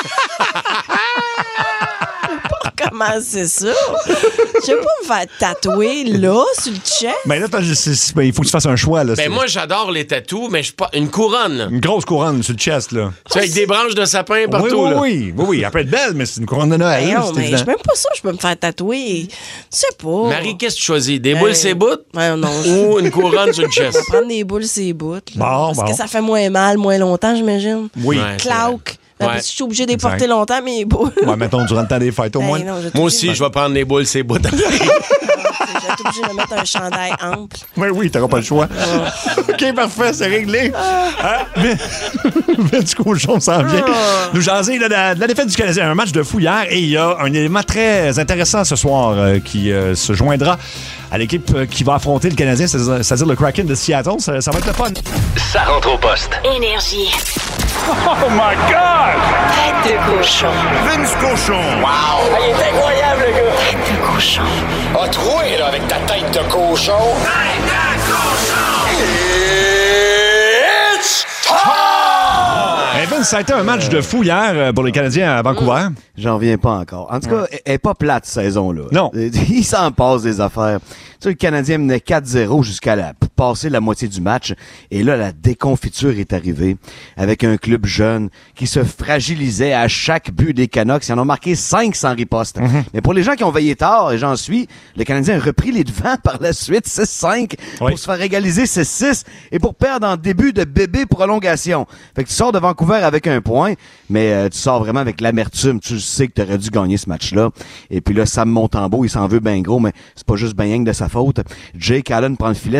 Comment c'est ça? Je vais pas me faire tatouer là, sur le chest. Mais là, t'as- c'est- c'est- ben, il faut que tu fasses un choix. Là, Ben C'est moi, j'adore les tatous, mais je pas une couronne. une grosse couronne sur le chest. Là. Tu sais, avec des branches de sapin partout. oui, là. oui, oui, oui, oui. Elle peut être belle, mais c'est une couronne de Noël. Ben là, non, c'est mais évident. je même pas ça, je peux me faire tatouer. Je sais pas. Marie, qu'est-ce que tu choisis? Des Ben, boules c'est bouts ouais, non, je- ou une couronne sur le Je chest? vais prendre des boules, c'est bouts. là. Bon, Parce bon. que ça fait moins mal, moins longtemps, j'imagine. Oui. Ouais, c'est vrai. Clauque. Ben, Ouais. parce que je suis obligée de les Exact. porter longtemps, mes boules. Ouais, mettons, durant le temps des fêtes, au Ben moins. non, je vais Moi aussi, je vais prendre des boules c'est bouts. Je vais être obligée de mettre un chandail ample. Oui, oui, t'auras pas le choix. OK, parfait, c'est réglé. Hein? Vin- Vince Cochon s'en vient. Nous jaser là, de, la, de la défaite du Canadien. Un match de fou hier et il y a un élément très intéressant ce soir euh, qui euh, se joindra à l'équipe euh, qui va affronter le Canadien, c'est-à-dire c'est-à-dire le Kraken de Seattle. Ça, ça va être le fun. Ça rentre au poste. Énergie. Oh my God! Tête de cochon. Vince Cochon! Wow! Il est incroyable, le gars. Tête de cochon. A troué, là, avec ta tête de cochon! Tête de cochon! It's time! Eh, Vince, ça a été un match de fou hier euh, pour les Canadiens à Vancouver. J'en reviens pas encore. En tout cas, elle est pas plate, cette saison-là. Non. Il s'en passe des affaires. Tu sais, le Canadien menait quatre zéro jusqu'à la, passer la moitié du match. Et là, la déconfiture est arrivée avec un club jeune qui se fragilisait à chaque but des Canucks. Ils en ont marqué cinq sans riposte. Mm-hmm. Mais pour les gens qui ont veillé tard, et j'en suis, le Canadien a repris les devants par la suite, six cinq, Oui. pour se faire égaliser six six et pour perdre en début de bébé prolongation. Fait que tu sors de Vancouver avec un point, mais euh, tu sors vraiment avec l'amertume. Tu sais que tu aurais dû gagner ce match-là. Et puis là, Sam Montembeault, il s'en veut bien gros, mais c'est pas juste ben rien que de sa faute. Jake Allen prend le filet ce soir.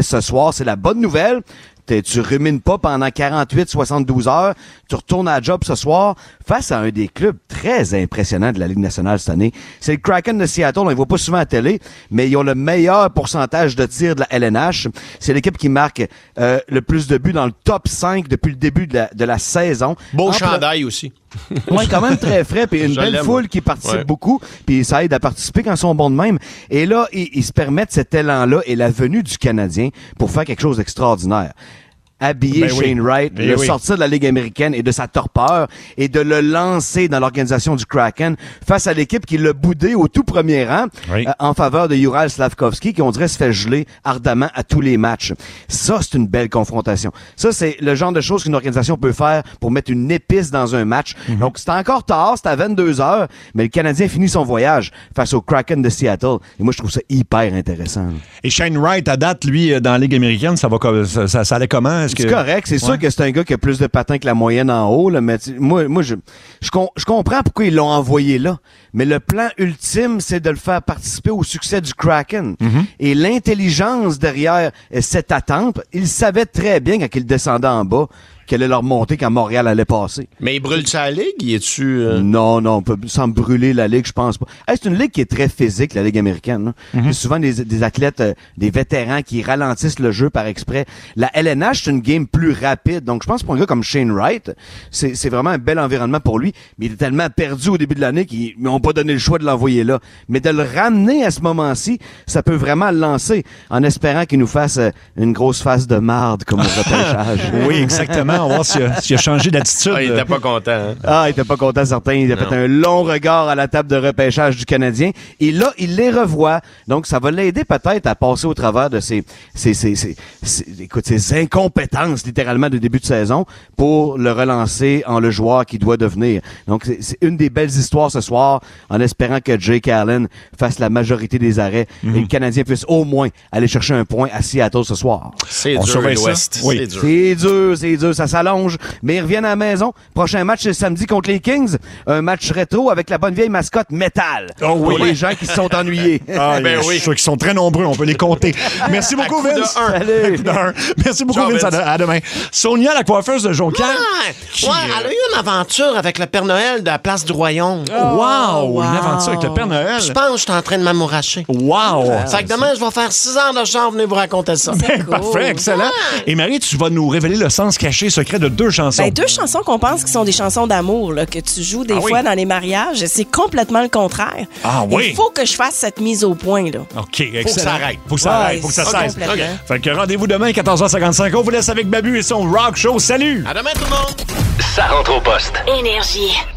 soir. C'est la bonne nouvelle. T'es, tu rumines pas pendant quarante-huit soixante-douze heures. Tu retournes à la job ce soir face à un des clubs très impressionnants de la Ligue nationale cette année. C'est le Kraken de Seattle. On les voit pas souvent à la télé, mais ils ont le meilleur pourcentage de tirs de la L N H. C'est l'équipe qui marque euh, le plus de buts dans le top cinq depuis le début de la, de la saison. Beau En chandail aussi. Oui, quand même très frais, puis une Je belle l'aime. foule qui participe Ouais. beaucoup, puis ça aide à participer quand ils sont bons de même. Et là, ils, ils se permettent cet élan-là et la venue du Canadien pour faire quelque chose d'extraordinaire. Habiller Ben oui. Shane Wright, Eh le oui. sortir de la Ligue américaine et de sa torpeur et de le lancer dans l'organisation du Kraken face à l'équipe qui l'a boudé au tout premier rang Oui. euh, en faveur de Juraj Slavkovski qui, on dirait, se fait geler ardemment à tous les matchs. Ça, c'est une belle confrontation. Ça, c'est le genre de choses qu'une organisation peut faire pour mettre une épice dans un match. Mhm. Donc, c'est encore tard, c'est à vingt-deux heures, mais le Canadien finit son voyage face au Kraken de Seattle. Et moi, je trouve ça hyper intéressant. Et Shane Wright, à date, lui, dans la Ligue américaine, ça va comme- ça, ça, ça allait comment? Est-ce que... C'est correct. C'est Ouais. sûr que c'est un gars qui a plus de patins que la moyenne en haut, là, mais tu- moi, moi je, je, com- je comprends pourquoi ils l'ont envoyé là. Mais le plan ultime, c'est de le faire participer au succès du Kraken. Et l'intelligence derrière euh, cette attente, il savait très bien quand il descendait en bas qu'elle allait leur monter quand Montréal allait passer. Mais il brûle sa ligue? Il est-tu... euh, Non, non, on peut, sans brûler la Ligue, je pense pas. Hey, c'est une Ligue qui est très physique, la Ligue américaine. Là. C'est souvent des, des athlètes, euh, des vétérans qui ralentissent le jeu par exprès. La L N H, c'est une game plus rapide. Donc, je pense pour un gars comme Shane Wright, c'est, c'est vraiment un bel environnement pour lui. Mais il est tellement perdu au début de l'année qu'ils n'ont pas donné le choix de l'envoyer là. Mais de le ramener à ce moment-ci, ça peut vraiment le lancer en espérant qu'il nous fasse euh, une grosse face de marde comme au repêchage. Oui, exactement. On va voir s'il a, s'il a changé d'attitude. Ah, il était pas content. Hein? Ah, il était pas content, certain. Il a Non. fait un long regard à la table de repêchage du Canadien. Et là, il les revoit. Donc, ça va l'aider peut-être à passer au travers de ses, ses, ses, ses, ses- écoute, ses incompétences, littéralement, de début de saison pour le relancer en le joueur qu'il doit devenir. Donc, c'est, c'est une des belles histoires ce soir, en espérant que Jake Allen fasse la majorité des arrêts et le Canadien puisse au moins aller chercher un point à Seattle ce soir. C'est On dur, surveille ça? l'Ouest. Oui. C'est dur. C'est dur, c'est dur, ça s'allonge. Mais ils reviennent à la maison. Prochain match, c'est samedi contre les Kings. Un match rétro avec la bonne vieille mascotte métal. Oh oui. Pour les gens qui se sont ennuyés. Ah, Ben je oui. suis sûr qu'ils sont très nombreux, on peut les compter. Merci beaucoup, coup de Vince. un. Salut. À coup de un. Merci beaucoup, Ciao, Vince. À, Vince. à demain. Sonia, la coiffeuse de Jonquière. Ouais, ouais, elle a eu une aventure avec le Père Noël de la place du Royaume. Wow, wow. Une aventure avec le Père Noël. Je pense que je suis en train de m'amouracher. Wow. Fait que demain, je vais faire six heures de chant, venez vous raconter ça. Ben, Parfait, excellent. Et Marie, tu vas nous révéler le sens caché secret de deux chansons. Ben, deux chansons qu'on pense qui sont des chansons d'amour, là, que tu joues des Ah oui? fois dans les mariages. C'est complètement le contraire. Ah oui? Il faut que je fasse cette mise au point, là. OK, excellent. Faut que ça arrête. Faut que ça Ouais, arrête. Faut que ça c'est cesse. complètement. Fait que rendez-vous demain, quatorze heures cinquante-cinq. On vous laisse avec Babu et son rock show. Salut! À demain, tout le monde! Ça rentre au poste. Énergie.